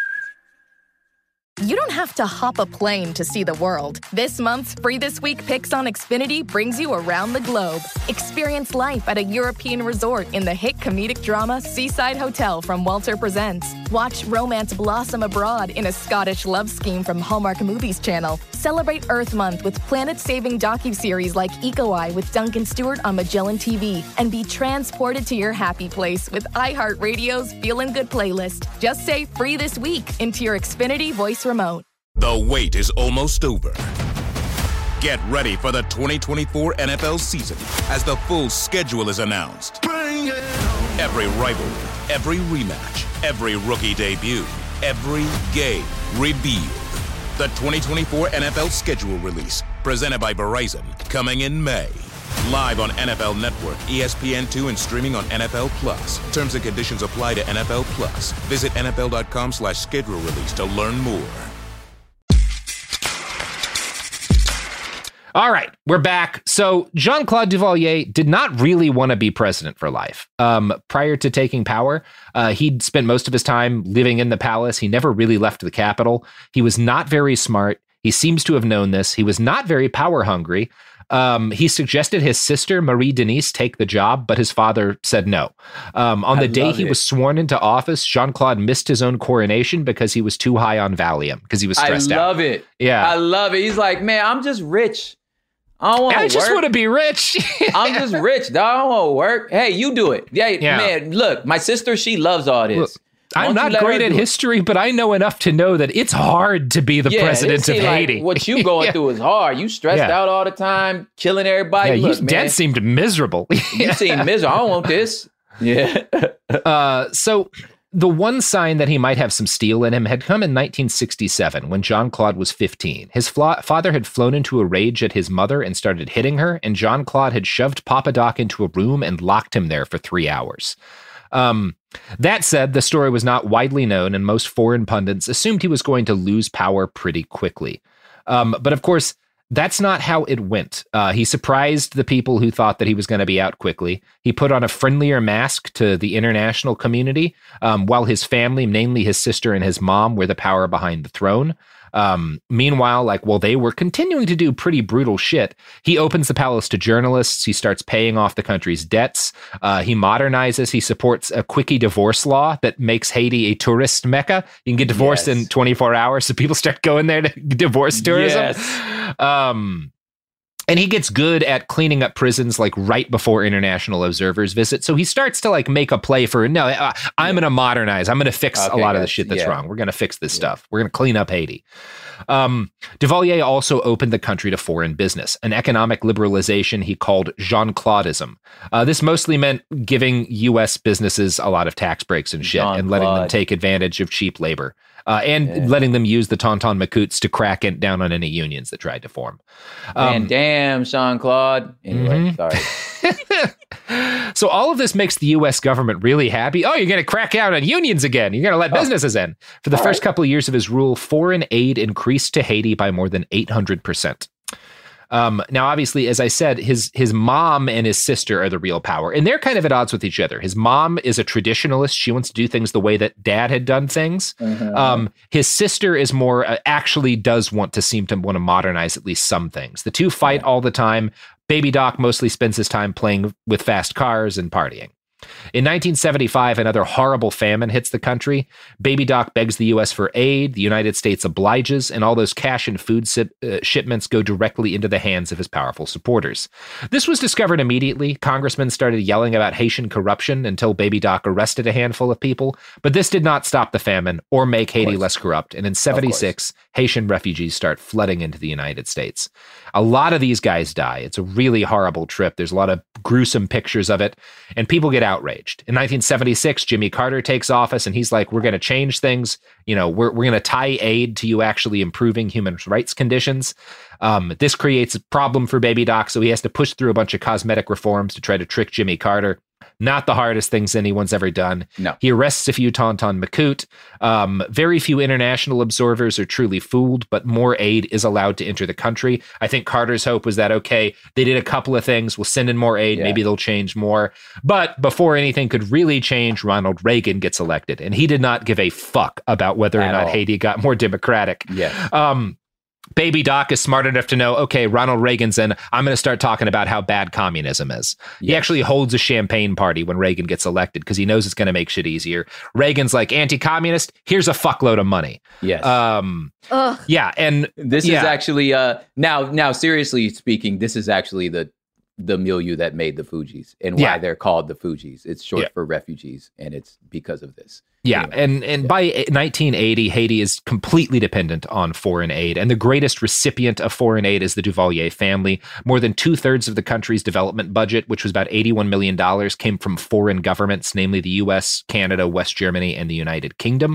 You don't have to hop a plane to see the world. This month's Free This Week Picks on Xfinity brings you around the globe. Experience life at a European resort in the hit comedic drama Seaside Hotel from Walter Presents. Watch romance blossom abroad in a Scottish love scheme from Hallmark Movies Channel. Celebrate Earth Month with planet-saving docuseries like Eco Eye with Duncan Stewart on Magellan T V. And be transported to your happy place with iHeartRadio's Feelin' Good playlist. Just say Free This Week into your Xfinity voice remote. The wait is almost over. Get ready for the twenty twenty-four N F L season as the full schedule is announced. Bring it on. Every rivalry, every rematch, every rookie debut, every game revealed. The twenty twenty-four N F L schedule release, presented by Verizon, coming in May. Live on N F L Network, E S P N two, and streaming on N F L Plus. Terms and conditions apply to N F L Plus. Visit N F L dot com slash schedule release to learn more. All right, we're back. So Jean-Claude Duvalier did not really want to be president for life. Um, prior to taking power, uh, he'd spent most of his time living in the palace. He never really left the capital. He was not very smart. He seems to have known this. He was not very power hungry. Um, he suggested his sister, Marie Denise, take the job, but his father said no. Um, on the I day he it. was sworn into office, Jean-Claude missed his own coronation because he was too high on Valium, because he was stressed out. I love out. it. Yeah. I love it. He's like, man, I'm just rich. I don't want to I just work. want to be rich. I'm just rich, dog. I don't want to work. Hey, you do it. Yeah, yeah, man, look, my sister, she loves all this. Look, I'm not great at history, it? but I know enough to know that it's hard to be the yeah, president of Haiti. Like, what you going yeah. through is hard. You stressed yeah. out all the time, killing everybody. Yeah, look, you man, dad seemed miserable. You seem miserable. I don't want this. Yeah. uh, so... The one sign that he might have some steel in him had come in nineteen sixty-seven when Jean-Claude was fifteen. His fla- father had flown into a rage at his mother and started hitting her, and Jean-Claude had shoved Papa Doc into a room and locked him there for three hours. Um, that said, the story was not widely known, and most foreign pundits assumed he was going to lose power pretty quickly. Um, but of course, that's not how it went. Uh, he surprised the people who thought that he was going to be out quickly. He put on a friendlier mask to the international community, um, while his family, namely his sister and his mom, were the power behind the throne. Um, meanwhile, like, while they were continuing to do pretty brutal shit, he opens the palace to journalists. He starts paying off the country's debts. Uh, he modernizes. He supports a quickie divorce law that makes Haiti a tourist mecca. You can get divorced yes. in twenty-four hours, so people start going there to divorce tourism. Yes. Um, and he gets good at cleaning up prisons, like right before international observers visit. So he starts to like make a play for, no, uh, I'm yeah. going to modernize. I'm going to fix okay, a lot of the shit that's yeah. wrong. We're going to fix this yeah. stuff. We're going to clean up Haiti. Um, Duvalier also opened the country to foreign business, an economic liberalization he called Jean-Claudism. Uh, this mostly meant giving U S businesses a lot of tax breaks and shit, and letting them take advantage of cheap labor. Uh, and yeah. letting them use the Tonton Macouts to crack it down on any unions that tried to form. Um, Man, damn, Jean-Claude. Anyway, mm-hmm. sorry. So all of this makes the U S government really happy. Oh, you're going to crack out on unions again. You're going to let oh. businesses in. For the all first right. couple of years of his rule, foreign aid increased to Haiti by more than eight hundred percent. Um, now, obviously, as I said, his his mom and his sister are the real power, and they're kind of at odds with each other. His mom is a traditionalist; she wants to do things the way that Dad had done things. Mm-hmm. Um, his sister is more uh, actually does want to seem to want to modernize at least some things. The two fight yeah. all the time. Baby Doc mostly spends his time playing with fast cars and partying. In nineteen seventy-five, another horrible famine hits the country. Baby Doc begs the U S for aid. The United States obliges, and all those cash and food si- uh, shipments go directly into the hands of his powerful supporters. This was discovered immediately. Congressmen started yelling about Haitian corruption until Baby Doc arrested a handful of people. But this did not stop the famine or make Haiti less corrupt. And in seventy-six, Haitian refugees start flooding into the United States. A lot of these guys die. It's a really horrible trip. There's a lot of gruesome pictures of it, and people get outraged. In nineteen seventy-six, Jimmy Carter takes office, and he's like, we're going to change things. You know, we're, we're going to tie aid to you actually improving human rights conditions. Um, this creates a problem for Baby Doc, so he has to push through a bunch of cosmetic reforms to try to trick Jimmy Carter. Not the hardest things anyone's ever done. No. He arrests a few Tonton Macoute. Um, very few international observers are truly fooled, but more aid is allowed to enter the country. I think Carter's hope was that, okay, they did a couple of things. We'll send in more aid. Yeah. Maybe they'll change more. But before anything could really change, Ronald Reagan gets elected. And he did not give a fuck about whether At or not all. Haiti got more democratic. Yes. Um, Baby Doc is smart enough to know, okay, Ronald Reagan's in. I'm going to start talking about how bad communism is. Yes. He actually holds a champagne party when Reagan gets elected because he knows it's going to make shit easier. Reagan's like, anti-communist, here's a fuckload of money. Yes. Um, Ugh. Yeah, and this yeah. is actually, uh, now, now, seriously speaking, this is actually the the milieu that made the Fugees and why yeah. they're called the Fugees. It's short yeah. for refugees, and it's because of this. Yeah, anyway. and and yeah. by nineteen eighty, Haiti is completely dependent on foreign aid, and the greatest recipient of foreign aid is the Duvalier family. More than two-thirds of the country's development budget, which was about eighty-one million dollars, came from foreign governments, namely the U S, Canada, West Germany, and the United Kingdom.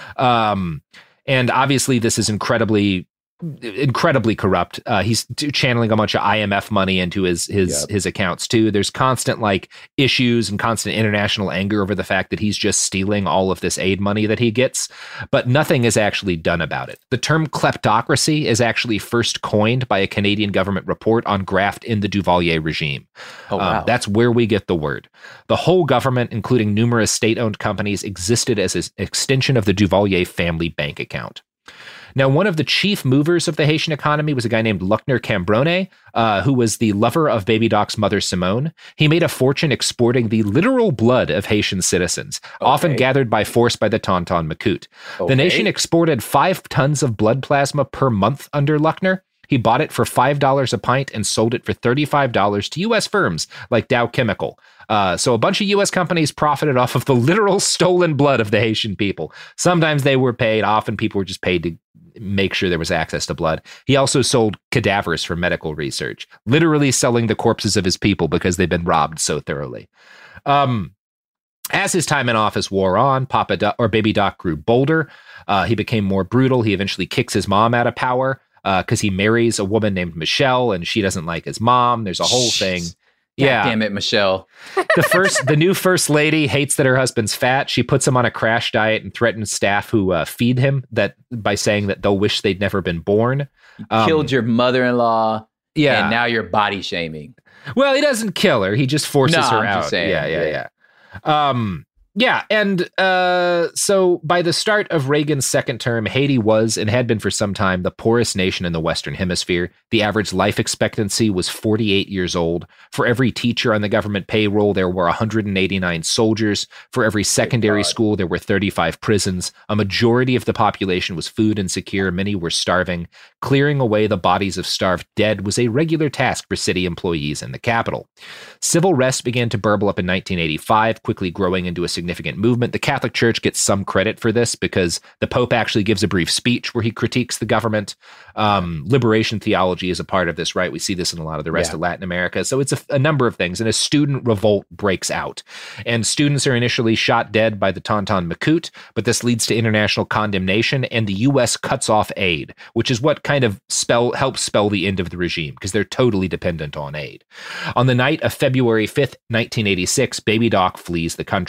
Um, and obviously, this is incredibly... incredibly corrupt. Uh, he's channeling a bunch of I M F money into his his yep. his accounts too. There's constant like issues and constant international anger over the fact that he's just stealing all of this aid money that he gets, but nothing is actually done about it. The term kleptocracy is actually first coined by a Canadian government report on graft in the Duvalier regime. Oh, wow. Um, that's where we get the word. The whole government, including numerous state-owned companies, existed as an extension of the Duvalier family bank account. Now, one of the chief movers of the Haitian economy was a guy named Luckner Cambronne, uh, who was the lover of Baby Doc's mother, Simone. He made a fortune exporting the literal blood of Haitian citizens, okay. often gathered by force by the Tonton Macoute. Okay. The nation exported five tons of blood plasma per month under Luckner. He bought it for five dollars a pint and sold it for thirty-five dollars to U S firms like Dow Chemical. Uh, so a bunch of U S companies profited off of the literal stolen blood of the Haitian people. Sometimes they were paid. Often people were just paid to make sure there was access to blood. He also sold cadavers for medical research, literally selling the corpses of his people because they've been robbed so thoroughly. Um, as his time in office wore on, Papa Doc, or Baby Doc grew bolder. Uh, he became more brutal. He eventually kicks his mom out of power because uh, he marries a woman named Michelle, and she doesn't like his mom. There's a whole Jeez. thing. God yeah, damn it, Michelle. the first, the new first lady hates that her husband's fat. She puts him on a crash diet and threatens staff who uh, feed him that by saying that they'll wish they'd never been born. Um, Killed your mother-in-law. Yeah, and now you're body shaming. Well, he doesn't kill her. He just forces no, her I'm out. Just saying, yeah, yeah, yeah, yeah. Um, yeah, and uh, so by the start of Reagan's second term, Haiti was and had been for some time the poorest nation in the Western Hemisphere. The average life expectancy was forty-eight years old. For every teacher on the government payroll, there were one hundred eighty-nine soldiers. For every secondary school, there were thirty-five prisons. A majority of the population was food insecure. Many were starving. Clearing away the bodies of starved dead was a regular task for city employees in the capital. Civil unrest began to burble up in nineteen eighty-five, quickly growing into a significant movement. The Catholic Church gets some credit for this because the Pope actually gives a brief speech where he critiques the government. Um, liberation theology is a part of this, right? We see this in a lot of the rest yeah. of Latin America. So it's a, a number of things. And a student revolt breaks out. And students are initially shot dead by the Tonton Macoute, but this leads to international condemnation, and the U S cuts off aid, which is what kind of spell helps spell the end of the regime, because they're totally dependent on aid. On the night of February fifth, nineteen eighty-six, Baby Doc flees the country.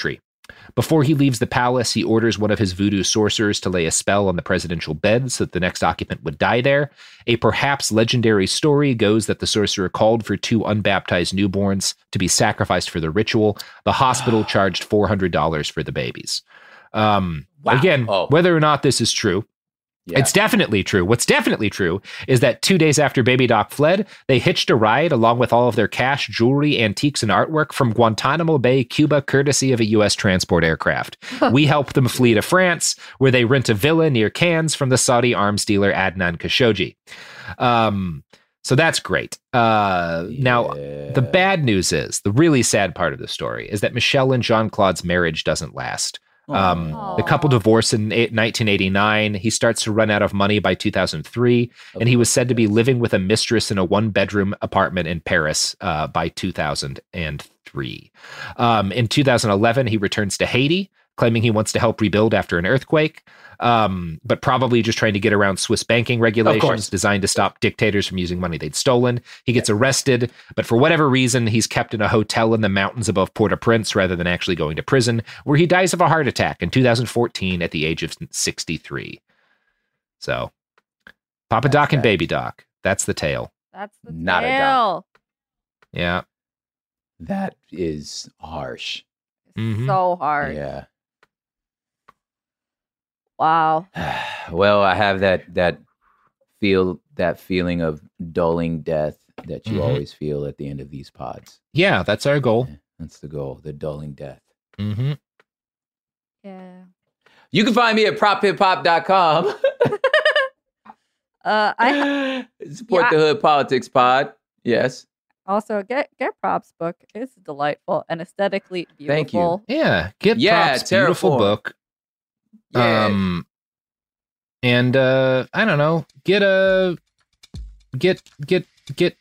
Before he leaves the palace, he orders one of his voodoo sorcerers to lay a spell on the presidential bed so that the next occupant would die there. A perhaps legendary story goes that the sorcerer called for two unbaptized newborns to be sacrificed for the ritual. The hospital charged four hundred dollars for the babies. Um, wow. Again, oh. whether or not this is true, yeah. It's definitely true. What's definitely true is that two days after Baby Doc fled, they hitched a ride along with all of their cash, jewelry, antiques, and artwork from Guantanamo Bay, Cuba, courtesy of a U S transport aircraft. We helped them flee to France, where they rent a villa near Cannes from the Saudi arms dealer Adnan Khashoggi. Um, so that's great. Uh, yeah. Now, the bad news is, the really sad part of the story is that Michelle and Jean-Claude's marriage doesn't last. Um, the couple divorced in nineteen eighty-nine. He starts to run out of money by two thousand three, and he was said to be living with a mistress in a one-bedroom apartment in Paris uh, by two thousand three. Um, in two thousand eleven, he returns to Haiti, claiming he wants to help rebuild after an earthquake, um, but probably just trying to get around Swiss banking regulations designed to stop dictators from using money they'd stolen. He gets arrested, but for whatever reason, he's kept in a hotel in the mountains above Port-au-Prince rather than actually going to prison, where he dies of a heart attack in two thousand fourteen at the age of sixty-three. So, Papa Doc and Baby Doc, that's the tale. That's the Not tale. a doc. Yeah. That is harsh. Mm-hmm. So hard. Yeah. Wow. Well, I have that that feel that feeling of dulling death that you mm-hmm. always feel at the end of these pods. Yeah, that's our goal. Yeah, that's the goal, the dulling death. Mm-hmm. Yeah. You can find me at prop hip hop dot com. uh, I support yeah, the Hood Politics Pod. Yes. Also, get get Prop's book. It's delightful and aesthetically beautiful. Thank you. Yeah, get yeah, Prop's beautiful Terraform. book. Yeah. Um, and uh, I don't know, get a get get get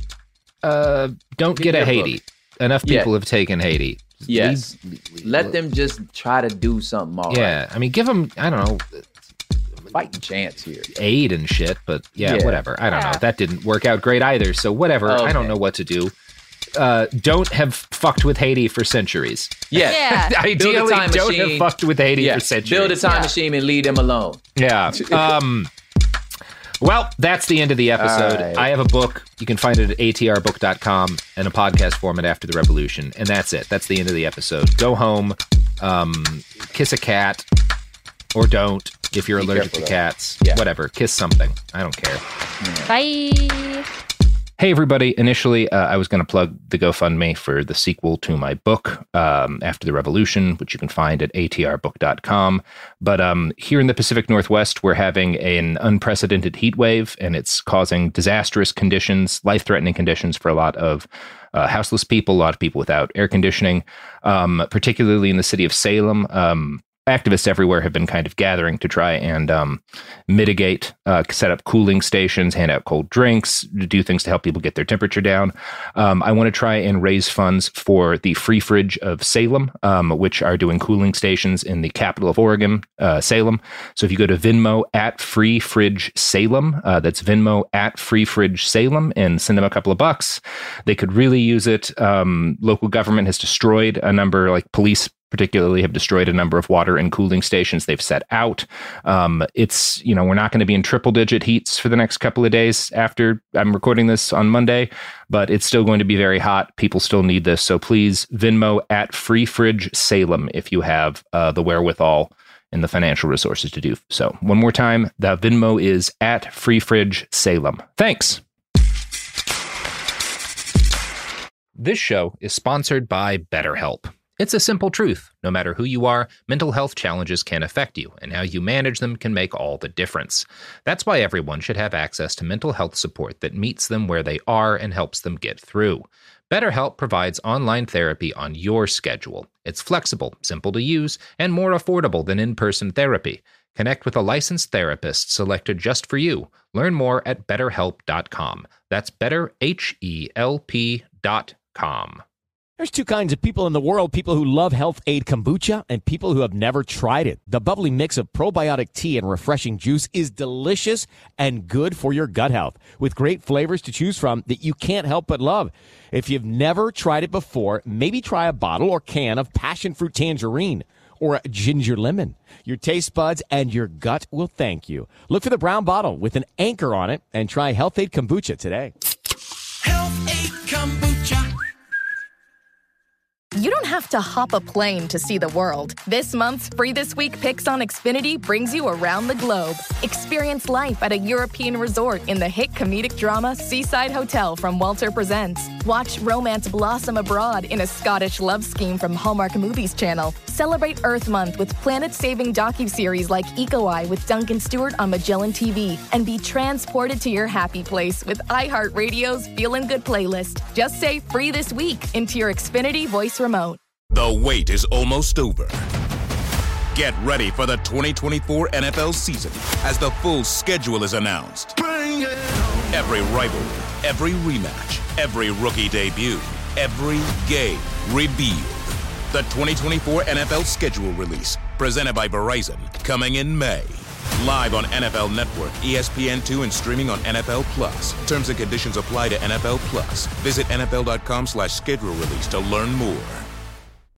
uh, don't get, get a Haiti. Book. Enough people yeah. have taken Haiti. Yes. Leave, leave, Let them just try to do something all yeah, right. I mean, give them, I don't know, fighting chance here. Aid and shit, but yeah, yeah. whatever. I don't yeah. know. That didn't work out great either. So whatever. Okay. I don't know what to do. Uh, don't have fucked with Haiti for centuries. Yeah. yeah. Ideally, don't machine. have fucked with Haiti yeah. for centuries. Build a time yeah. machine and leave them alone. Yeah. Um, well, that's the end of the episode. Right. I have a book. You can find it at A T R book dot com and a podcast format after the revolution. And that's it. That's the end of the episode. Go home, um, kiss a cat, or don't if you're Be allergic to cats. Yeah. Whatever. Kiss something. I don't care. Yeah. Bye. Hey, everybody. Initially, uh, I was going to plug the GoFundMe for the sequel to my book, um, After the Revolution, which you can find at A T R book dot com. But um, here in the Pacific Northwest, we're having an unprecedented heat wave, and it's causing disastrous conditions, life-threatening conditions for a lot of uh, houseless people, a lot of people without air conditioning, um, particularly in the city of Salem. Um, Activists everywhere have been kind of gathering to try and um, mitigate, uh, set up cooling stations, hand out cold drinks, do things to help people get their temperature down. Um, I want to try and raise funds for the Free Fridge of Salem, um, which are doing cooling stations in the capital of Oregon, uh, Salem. So if you go to Venmo at Free Fridge Salem, uh, that's Venmo at Free Fridge Salem, and send them a couple of bucks, they could really use it. Um, local government has destroyed a number, like police particularly have destroyed a number of water and cooling stations they've set out. Um, it's, you know, we're not going to be in triple digit heats for the next couple of days after I'm recording this on Monday, but it's still going to be very hot. People still need this. So please Venmo at Free Fridge Salem if you have uh, the wherewithal and the financial resources to do so. One more time, the Venmo is at Free Fridge Salem. Thanks. This show is sponsored by BetterHelp. It's a simple truth. No matter who you are, mental health challenges can affect you, and how you manage them can make all the difference. That's why everyone should have access to mental health support that meets them where they are and helps them get through. BetterHelp provides online therapy on your schedule. It's flexible, simple to use, and more affordable than in-person therapy. Connect with a licensed therapist selected just for you. Learn more at better help dot com. That's better H E L P dot com. There's two kinds of people in the world, people who love Health Aid Kombucha and people who have never tried it. The bubbly mix of probiotic tea and refreshing juice is delicious and good for your gut health, with great flavors to choose from that you can't help but love. If you've never tried it before, maybe try a bottle or can of passion fruit tangerine or a ginger lemon. Your taste buds and your gut will thank you. Look for the brown bottle with an anchor on it and try Health Aid Kombucha today. Health Aid Kombucha. You don't have to hop a plane to see the world. This month's Free This Week Picks on Xfinity brings you around the globe. Experience life at a European resort in the hit comedic drama Seaside Hotel from Walter Presents. Watch romance blossom abroad in a Scottish love scheme from Hallmark Movies Channel. Celebrate Earth Month with planet-saving docuseries like Eco Eye with Duncan Stewart on Magellan T V. And be transported to your happy place with iHeartRadio's Feelin' Good playlist. Just say Free This Week into your Xfinity voice remote. The wait is almost over. Get ready for the twenty twenty-four N F L season as the full schedule is announced. Bring it on. Every rivalry, every rematch, every rookie debut, every game revealed. The twenty twenty-four N F L schedule release, presented by Verizon, coming in May. Live on N F L Network, E S P N two, and streaming on N F L Plus. Terms and conditions apply to N F L Plus. Visit N F L dot com slash schedule release to learn more.